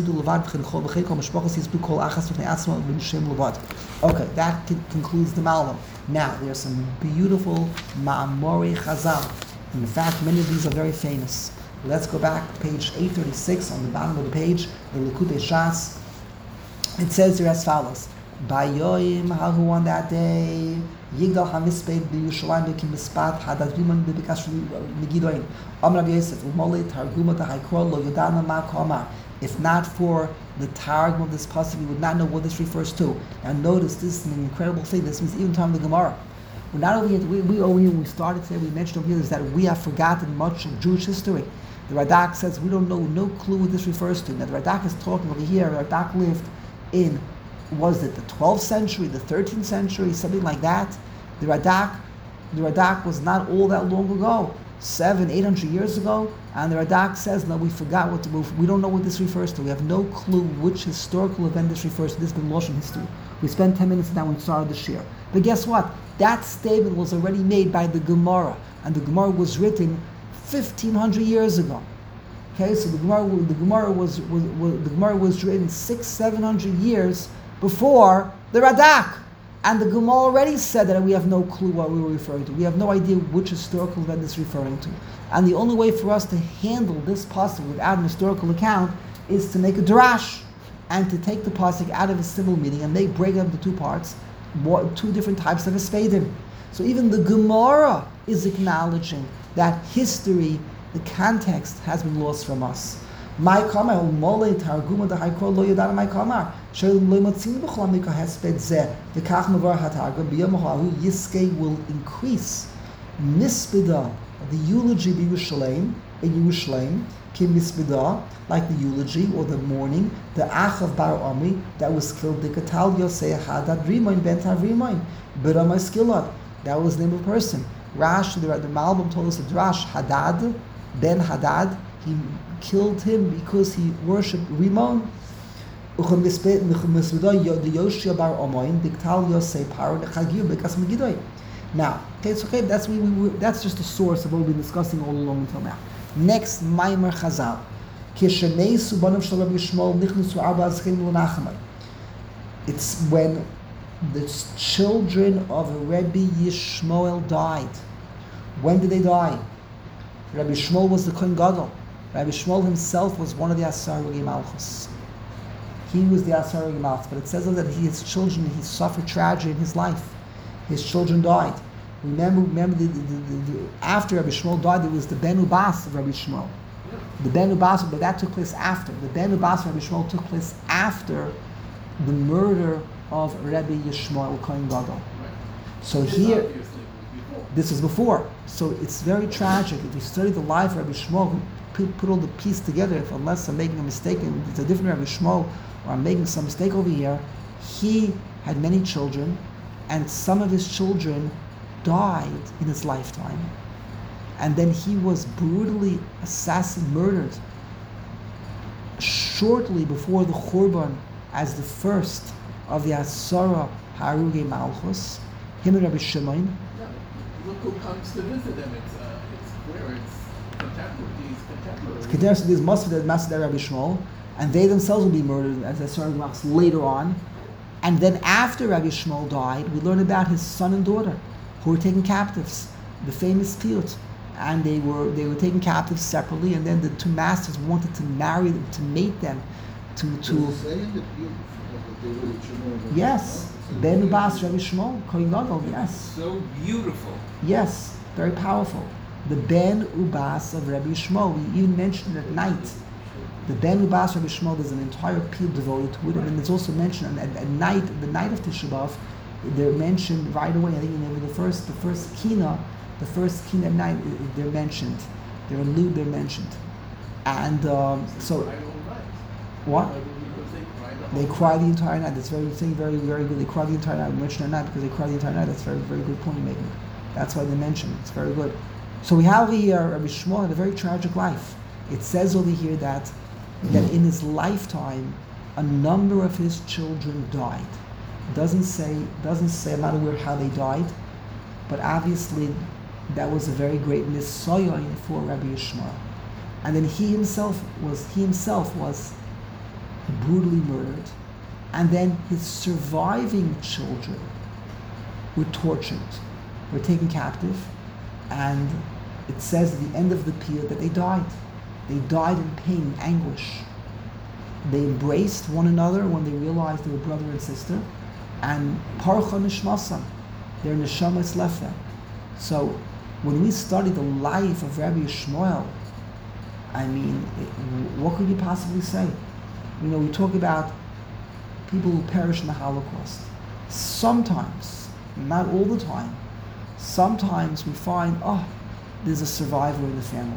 concludes the Malam. Now, there are some beautiful Ma'amorei Chazal. In fact, many of these are very famous. Let's go back, page eight thirty-six, on the bottom of the page, the Likutei Shas. It says here as follows: Bayoim hahu, on that day, Yigdal hamisped b'Yushalayim b'kim mispat hadadriman b'bikash Megidoin. Amar Rabbi Yosef umolei targuma tahaykro lo yodana ma kamar. If not for the targum of this pasuk, we would not know what this refers to. Now notice, this is an incredible thing. This means even time the Gemara. We're not over here, we, we over here, when we started today, we mentioned over here is that we have forgotten much of Jewish history. The Radak says we don't know, no clue what this refers to. Now the Radak is talking over here, the Radak lived in, was it the twelfth century, the thirteenth century, something like that. The Radak, the Radak was not all that long ago, seven, eight hundred years ago, and the Radak says, no, we forgot what to move. We don't know what this refers to. We have no clue which historical event this refers to. This has been lost in history. We spent ten minutes now when we started this year. But guess what? That statement was already made by the Gemara, and the Gemara was written fifteen hundred years ago. Okay, so the Gemara, the Gemara was, was, was the Gemara was written six, seven hundred years before the Radak, and the Gemara already said that we have no clue what we were referring to. We have no idea which historical event it's referring to, and the only way for us to handle this pasuk without an historical account is to make a drash and to take the pasuk out of its civil meaning and make break it up into two parts, two different types of espedim. So even the Gemara is acknowledging that history, the context, has been lost from us. My kamar mole targuma da haykro lo yadana my kamar shel lo motzin b'chol mikah hesped zeh v'kach mavar hatargum b'yom ha'hu yiskei will increase mispida, the eulogy b'Yerushalayim in Yerushalayim kim mispida, like the eulogy or the mourning, the Achav bar Omri that was killed, the Katal Yosei Hadad Rimoin ben Tavrimoin B'Ramai Skilot, that was the name of a person. Rash, the, the Malbim told us that Rash Hadad ben Hadad, he killed him because he worshipped Rimon. The Yoshia bar Omoin, the Katal Yosei Paro Nechagir Bekas Megidoy. Now, okay, it's okay. That's we, we, that's just the source of what we've been discussing all along until now. Next, Maimer Chazal. It's when the children of Rabbi Yishmael died. When did they die? Rabbi Yishmael was the Kohen Gadol. Rabbi Yishmael himself was one of the Asarei Malchus. He was the Asarei Malchus, but it says that he, his children, he suffered tragedy in his life. His children died. Remember, remember the, the, the, the, after Rabbi Shmuel died, there was the Ben Ubas of Rabbi Shmuel. The Ben Ubas, but that took place after. The Ben Ubas of Rabbi Shmuel took place after the murder of Rabbi Yishmael Kohen Gadol. So here, this was before. So it's very tragic. If you study the life of Rabbi Shmuel, who put all the piece together, if unless I'm making a mistake, and it's a different Rabbi Shmuel, or I'm making some mistake over here, he had many children, and some of his children died in his lifetime. and then he was brutally assassinated, murdered shortly before the Churban as the first of the Asara Haruge Malchus, him and Rabbi Shimon. No, look who comes to visit them. It's uh, it's where it's contemporary. These contemporaries. Contemporary, these must be the Masada Rabbi Shmuel, and they themselves will be murdered as Asara Malchus later on. And then after Rabbi Shmuel died, we learn about his son and daughter who were taken captives, the famous Piyut. And they were they were taken captive separately, and then the two masters wanted to marry them, to mate them, to to. Does it say in the Piyut that they were the children of Yes, Shmuel? Ben Ubas Rabbi Shmuel Kohen Gadol. Yes, So beautiful. yes, very powerful. The Ben Ubas of Rabbi Shmuel. We even mentioned it at night. The Ben Ubas Rabbi Shmuel. There's an entire Piyut devoted to it, and then it's also mentioned at, at night, the night of Tisha B'Av. They're mentioned right away. I think in the first the first kina. The first kina at night, they're mentioned. They're in Lud, they're mentioned. And um, so, Cry all night. what? Because they cry the whole They cry the entire night. That's very, saying very, very good. They cry the entire night. We mentioned at night because they cry the entire night. That's a very, very good point you're making. That's why they mention it. It's very good. So we have here Rabbi Shmuel had a very tragic life. It says over here that that in his lifetime, a number of his children died. Doesn't say, doesn't say. I'm not aware how they died, but obviously that was a very great nisayon for Rabbi Yishmael. And then he himself was he himself was brutally murdered, and then his surviving children were tortured, were taken captive, and it says at the end of the period that they died. They died in pain, anguish. They embraced one another when they realized they were brother and sister, and parcha nishmasam, their neshamas left them. So when we study the life of Rabbi Yishmael, I mean, it, what could you possibly say? You know, we talk about people who perish in the Holocaust. Sometimes, not all the time, sometimes we find, oh, there's a survivor in the family.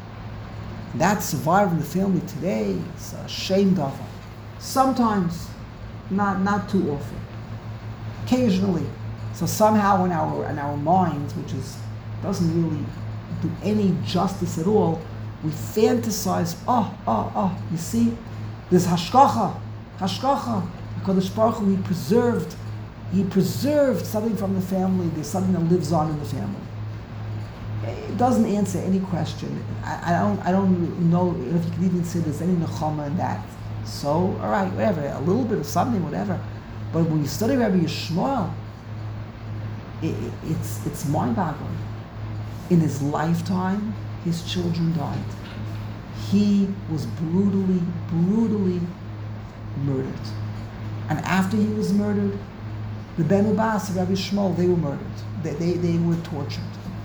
That survivor in the family today is ashamed of him. Sometimes, not not too often. Occasionally. So somehow in our in our minds, which is doesn't really do any justice at all, we fantasize, oh, oh, oh, you see, there's hashkacha, hashkacha. HaKadosh Baruch Hu, he preserved, he preserved something from the family, there's something that lives on in the family. It doesn't answer any question. I, I don't I don't know if you can even say there's any nechama in that. So, all right, whatever, a little bit of something, whatever. But when you study Rabbi Yishmael, it, it, it's it's mind-boggling. In his lifetime, his children died. He was brutally, brutally murdered. And after he was murdered, the Ben Ubas of Rabbi Shmuel, they were murdered. They, they, they were tortured.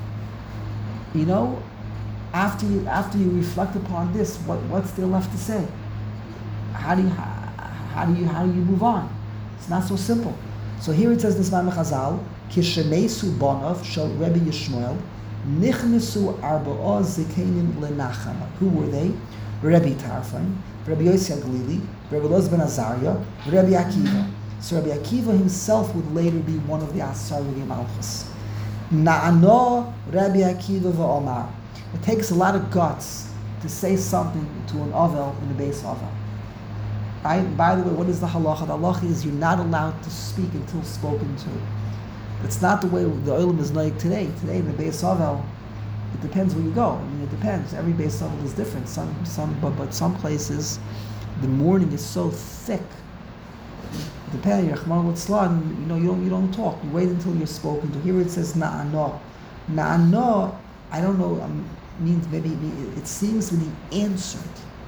You know, after you after you reflect upon this, what, what's there left to say? How do you how, how do you how do you move on? It's not so simple. So here it says this Ma'amar Chazal, Kishemesu Bonav Shel Rabbi Yishmael Nichnesu Arba'ah Zikenim Lenachama. Who were they? Rabbi Tarfon, Rabbi Yossi Galili, Rabbi Elazar ben Azariah, Rabbi Akiva. So Rabbi Akiva himself would later be one of the Asarei Malchus. Na'ano Rabbi Akiva v'Omar. It takes a lot of guts to say something to an Ovel in the base Ovel. Right? By the way, what is the halacha? The halacha is you're not allowed to speak until spoken to. It's not the way the Olam is like today. Today in the Beis Havel, it depends where you go. I mean, it depends. Every Beis Havel is different. Some, some, but, but some places, the morning is so thick. Depending, you know, you don't, you don't talk. You wait until you're spoken to. Here it says na'ano. Na'ano, I don't know, um, means maybe it seems that he answered.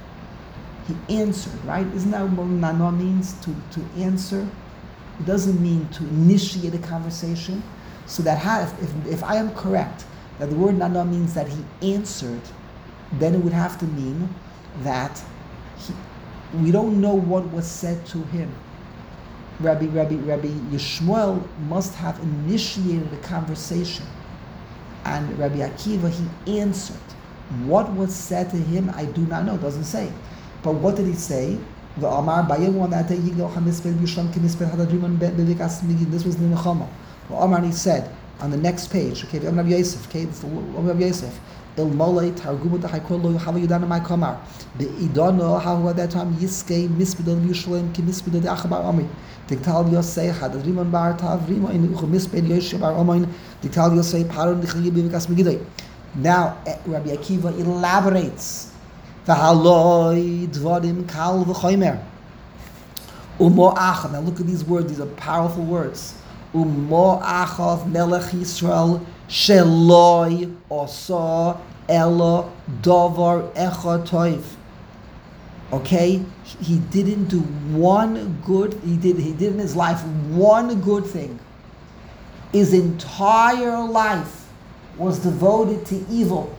He answered, right? Isn't that what na'ano means? To to answer. It doesn't mean to initiate a conversation. So that ha- if, if if I am correct that the word na'ano means that he answered, then it would have to mean that he, we don't know what was said to him. Rabbi Rabbi Rabbi Yishmael must have initiated a conversation, and Rabbi Akiva he answered. What was said to him, I do not know. It doesn't say. But what did he say? This was the Nechama. And he said on the next page, okay, Rabbi Yosef, okay, it's the Rabbi Yosef. ilmole targumu da'haikolo yochava yudana my kamar. The idono how at that time yiske mispidon Yerushalayim ki mispidon de'achabar amri. Diktal Yosei hadadrimon bar tavrimo in uchumis ben Yoshe bar omoin. Diktal Yosei paron dichli bivikas megidoi. Now Rabbi Akiva elaborates the haloi dvarim kal v'chomer. Umo achav. Now look at these words. These are powerful words. Umo achav melech Yisrael sheloi osa elo dovar echad toiv. Okay, he didn't do one good. He did. He did in his life one good thing. His entire life was devoted to evil.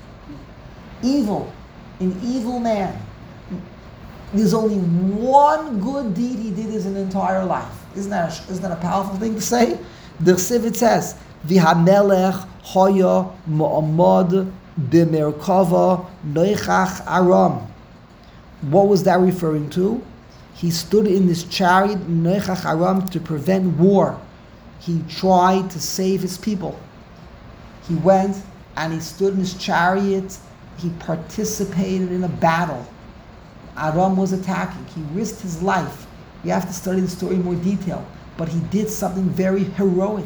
Evil, an evil man. There's only one good deed he did his entire life. Isn't that a, isn't that a powerful thing to say? The Chsivit says, "V'hamelech hoya mo'amad b'merkava noichach aram." What was that referring to? He stood in this chariot noichach aram to prevent war. He tried to save his people. He went and he stood in his chariot. He participated in a battle. Aram was attacking. He risked his life. You have to study the story in more detail. But he did something very heroic.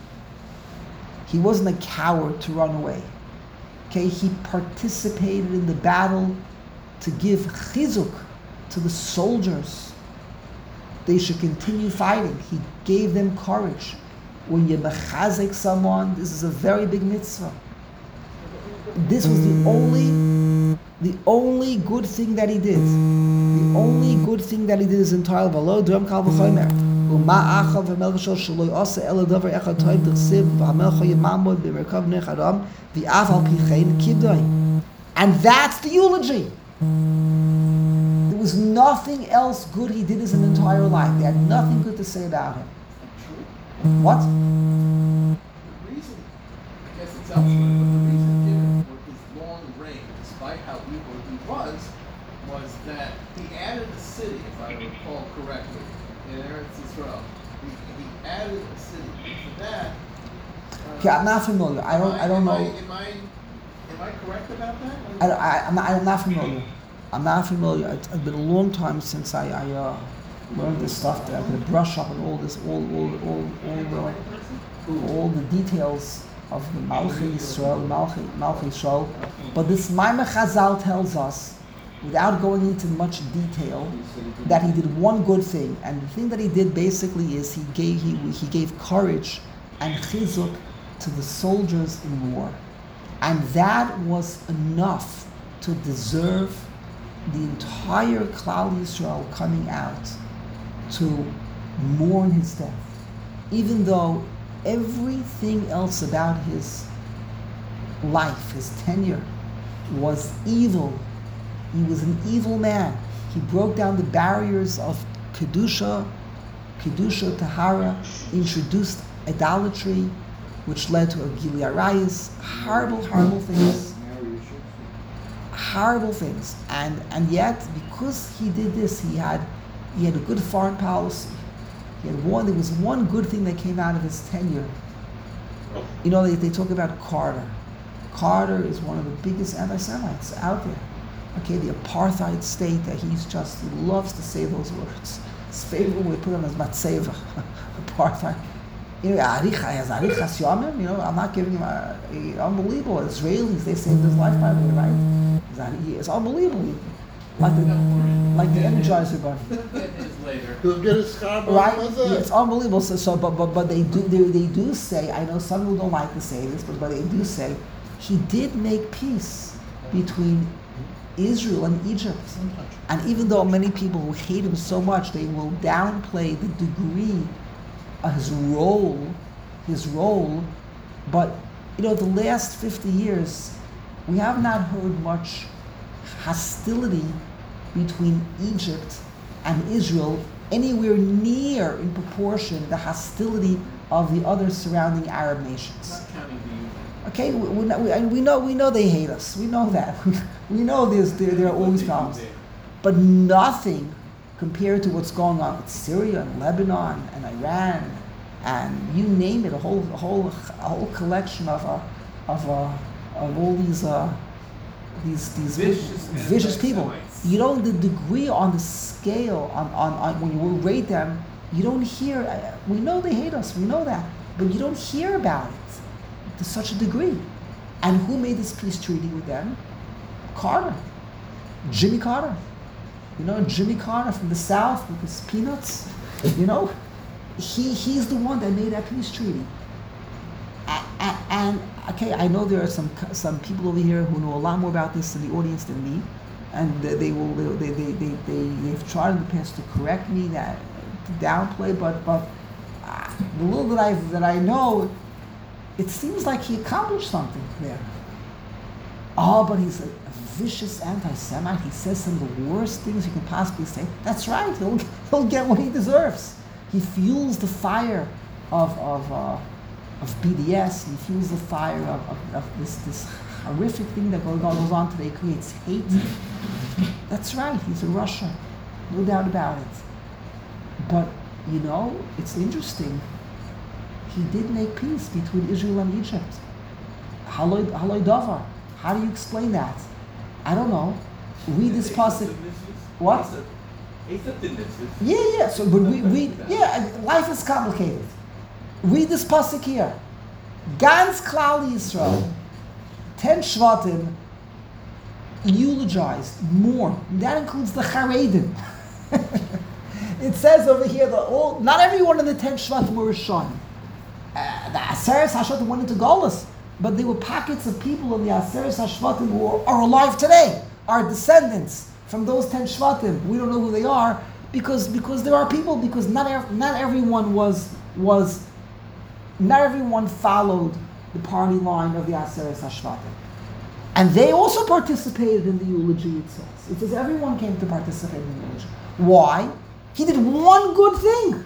He wasn't a coward to run away. Okay, he participated in the battle to give chizuk to the soldiers. They should continue fighting. He gave them courage. When you mechazek someone, this is a very big mitzvah. This was the only, the only good thing that he did. The only good thing that he did his entire life. Dram kal v'chomer. U'ma achav v'melech shel shaloi asa ela davar echad toiv d'chsiv v'hamelech yemamod b'merkav nech adam v'af al pi chein kibdoi. And that's the eulogy. There was nothing else good he did his entire life. They had nothing good to say about him. What? The reason, I guess it's elsewhere, but the reason given for his long reign, despite how evil he was, was that he added a city, if I recall correctly, in Eretz Yisrael. He, he added a city. And for that, uh, Okay, I'm not familiar. I don't. am I don't am know. I, am I, am I correct about that? I, I, I'm, not, I'm not familiar. I'm not familiar. It's, it's been a long time since I, I uh, learned this stuff. That I could brush up on all this, all, all, all, all, the, all the details of the Malchei Yisrael, Malchei, Malchei Yisrael. But this Maimon Chazal tells us, without going into much detail, that he did one good thing, and the thing that he did basically is he gave he, he gave courage and chizuk to the soldiers in war, and that was enough to deserve the entire Klal Yisrael coming out to mourn his death, even though everything else about his life, his tenure, was evil. He was an evil man. He broke down the barriers of Kedusha, Kedusha Tahara, introduced idolatry, which led to a Gili Arayis, horrible, horrible things. Horrible things. And and yet, because he did this, he had he had a good foreign policy. He had one, there was one good thing that came out of his tenure. You know, they, they talk about Carter. Carter is one of the biggest anti-Semites out there. Okay, the apartheid state that he's just, he loves to say those words. His favorite way to put them is matzeva, apartheid. You know, Aricha, Arichas Yomim, you know, I'm not giving him a, a unbelievable. Israelis, they saved his life, by the way, right? It's unbelievable. Like the, like the Energizer Bunny. He'll get his later. He'll get his scar. Right? Yeah, it's unbelievable. So, so but, but, but they do, they, they do say, I know some people don't like to say this, but, but they do say, he did make peace between Israel and Egypt. And even though many people who hate him so much, they will downplay the degree of his role, his role, but you know, the last fifty years, we have not heard much hostility between Egypt and Israel anywhere near in proportion the hostility of the other surrounding Arab nations. Not counting the U N. Okay, we, we, we, and we know we know they hate us. We know that. We know there's there, there are always problems, but nothing compared to what's going on with Syria and Lebanon and Iran and you name it, a whole a whole a whole collection of uh, of uh, of all these uh, these these Vicious vicious people. anti-Semites. You know the degree on the scale on, on, on when you will rate them. You don't hear. Uh, we know they hate us. We know that, but you don't hear about it to such a degree. And who made this peace treaty with them? Carter, Jimmy Carter. You know Jimmy Carter from the South with his peanuts. You know, he he's the one that made that peace treaty. A- a- And okay, I know there are some some people over here who know a lot more about this in the audience than me, and they, they will they, they, they, they, they've tried in the past to correct me, that to downplay, but but uh, the little that I that I know, it seems like he accomplished something there. Oh, but he's a, a vicious anti-Semite. He says some of the worst things you can possibly say. That's right. He'll he'll get what he deserves. He fuels the fire of of. Uh, of B D S, he fuels the fire of, of, of this, this horrific thing that goes, goes on today, creates hate. That's right, he's a Russian, no doubt about it. But, you know, it's interesting. He did make peace between Israel and Egypt. Haloi haloi davar. How do you explain that? I don't know. Read this pasuk. What? Yeah, yeah. So, but we, we, yeah. Life is complicated. Read this pasuk here. Gans Klal Yisrael, ten Shvatim, eulogized, mourned. That includes the Charedim. It says over here that all, not everyone in the ten Shvatim were Rishonim. Uh, the Aseres HaShvatim went into Golus, but there were pockets of people in the Aseres HaShvatim who are, are alive today. Our descendants from those ten Shvatim. We don't know who they are because because there are people, because not ev- not everyone was was. Not everyone followed the party line of the Aseres HaShvatim. And they also participated in the eulogy, it says. It says everyone came to participate in the eulogy. Why? He did one good thing.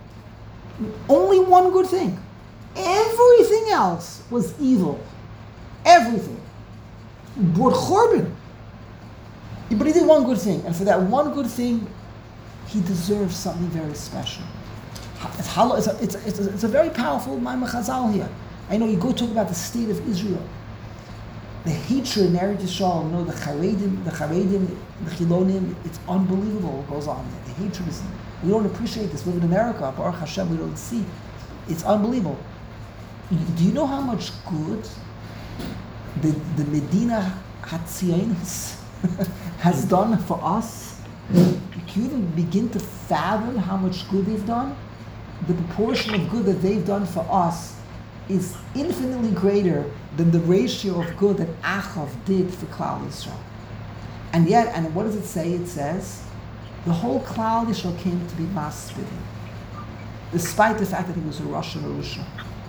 Only one good thing. Everything else was evil. Everything. He brought Churban. But he did one good thing. And for that one good thing, he deserves something very special. It's, it's, a, it's, a, it's, a, it's a very powerful Maimon Chazal here. I know you go talk about the state of Israel. The hatred in Eretz Yisrael, you know, the Charedim, the Charedim, the Chilonim, it's unbelievable what goes on there. The hatred is, we don't appreciate this. We live in America, Baruch Hashem, we don't see. It's unbelievable. Do you know how much good the, the Medina Hatzionis has done for us? Can you even begin to fathom how much good they've done? The proportion of good that they've done for us is infinitely greater than the ratio of good that Achav did for Klal Yisrael. And yet, and what does it say? It says, the whole Klal Yisrael came to be maspid, despite the fact that he was a Russian Arusha.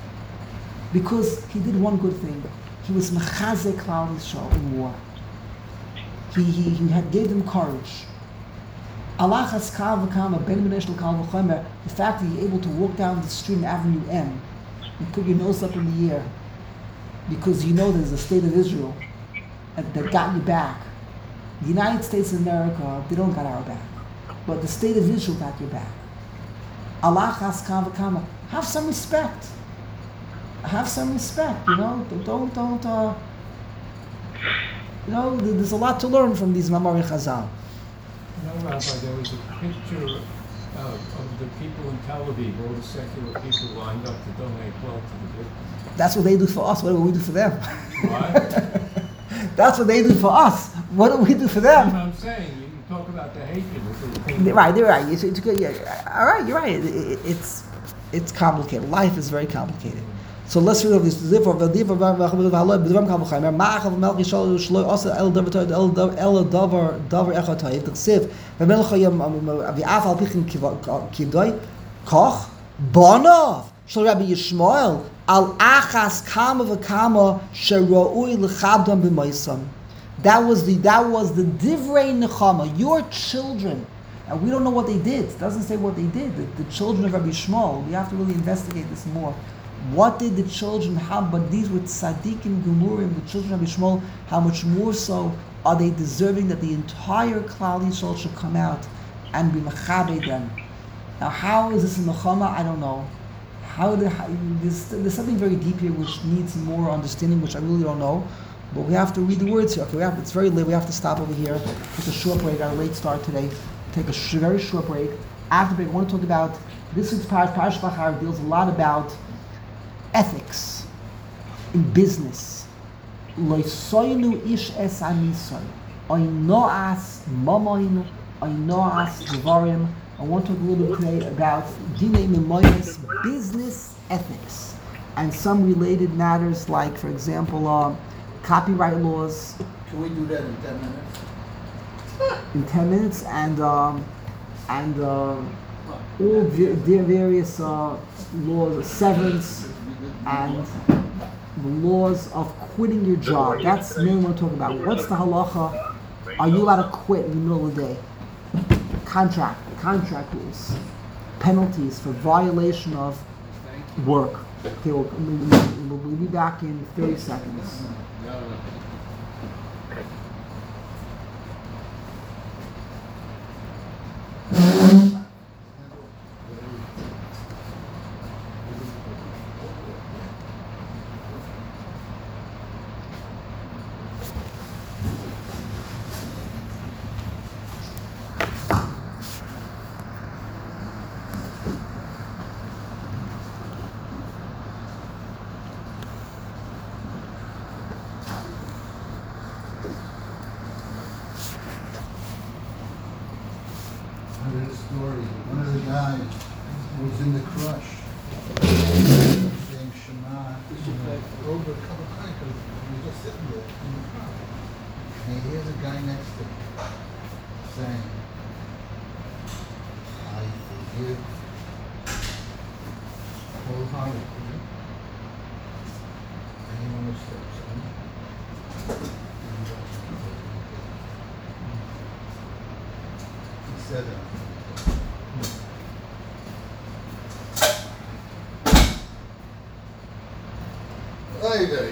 Because he did one good thing. He was Mechazeh Klal Yisrael in war. He, he, he had gave them courage. Alachas kal v'kama ben b'nei shel kal v'chomer, the fact that you're able to walk down the street in Avenue M and put your nose up in the air because you know there's a state of Israel that, that got you back. The United States of America, they don't got our back, but the state of Israel got your back. Alachas kal v'kama, have some respect. Have some respect, you know. Don't don't uh, you know. There's a lot to learn from these Mamari Chazal. No, Rabbi, there was a picture uh, of the people in Tel Aviv, all the secular people lined up to donate blood to the victims. That's what they do for us. What do we do for them? What? That's what they do for us. What do we do for That's what them? I'm saying. You talk about the hatred. It's a- Right, you're right. It's, it's good. Yeah, all right, you're right. It, it, it's it's complicated. Life is very complicated. So let's read over this. Koch Bonov Shel Rabbi Yishmael Al Achas Kama V'Kama Sheroui L'Chabdam B'Moisam. That was the that was the Divrei Nechama. Your children, and we don't know what they did. It doesn't say what they did. The, the children of Rabbi Yishmael. We have to really investigate this more. What did the children have? But these were tzaddikim gemurim, the children of Rabbi Yishmael. How much more so are they deserving that the entire Klal Yisrael should come out and be mechabe them? Now, how is this in Nechama? I don't know. How, the, how there's, there's something very deep here which needs more understanding, which I really don't know. but we have to read the words here. Okay, we have, it's very late. We have to stop over here. Take a short break. Got a late start today. Take a sh- very short break. After break, I want to talk about this week's Parash. Parash Bachar deals a lot about ethics in business. Lo soylu ish es anisoy. Oy noas mamoin. Oy noas devarim. I want to talk a little bit today about Dinei Memoyes, business ethics, and some related matters like, for example, uh, copyright laws. Can we do that in ten minutes? In ten minutes, and um, and uh, all the the various uh, laws, severance, and the laws of quitting your job. That's mainly what we're talking about. What's the halacha? Are you allowed to quit in the middle of the day? Contract, contract rules, penalties for violation of work. Okay, we'll, we'll, we'll be back in thirty seconds. I read a story. One of the guys was in the crush, saying Shema, over a cup of coffee because he was just sitting there in the crush. And he hears a guy next to him saying, I forgive wholeheartedly anyone who steps in. He said that. Ay, ay.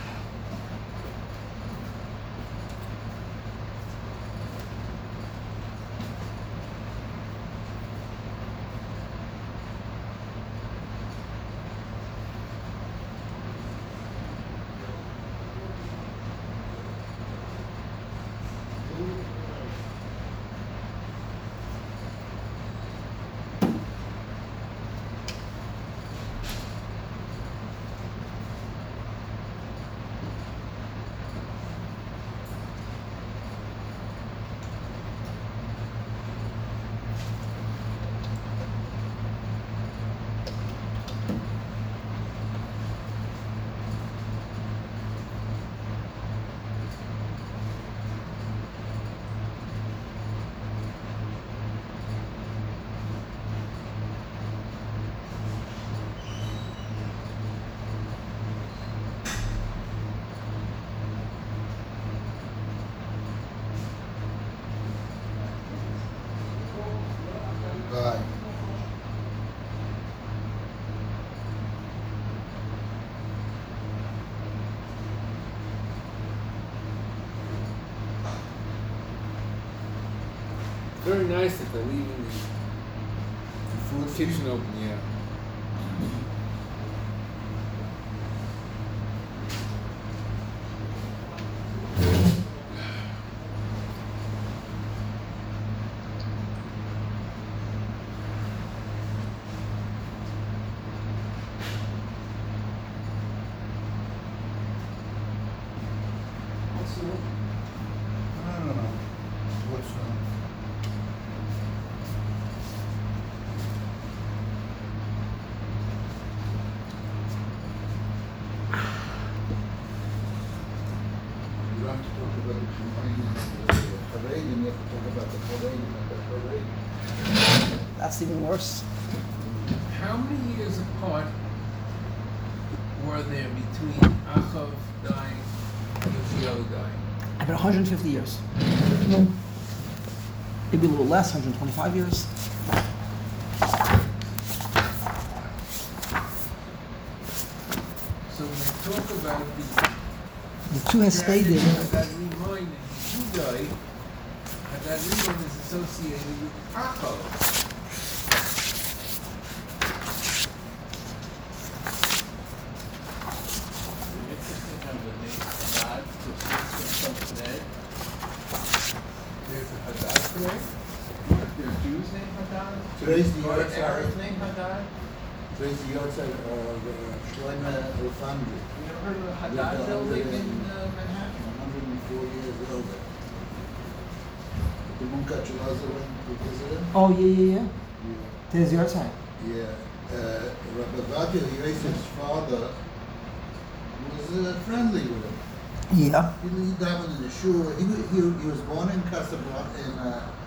Bye. Very nice that they're leaving the Food kitchen open, yeah. What's the I don't know. What's wrong? You have to talk about the Shumayin and the Haredim, you have to talk about the Haredim and the Haredim. That's even worse. How many years apart were there between Achav dying and Yoshiel dying? About one hundred fifty years. Maybe a little less, one hundred twenty-five years. So when we talk about the The two has stayed tragedy there. of that Rimon and Yehudai, and that Rimon is associated with Achav. It's interesting how the name God took raised the Your outside. Arab's name Haddad? Raised the outside of uh, Shlomo Alfandri. You never heard of the Haddad building in uh, Manhattan? one hundred four years old. The Munkat Chalaza went to visit him. Oh, yeah, yeah, yeah. Yeah. There's your side. Yeah. Uh, Rabbi Vadia, he raised his father, was uh, friendly with him. Yeah. He lived down in the shul. He, wa- he, he was born in Casablanca, in uh,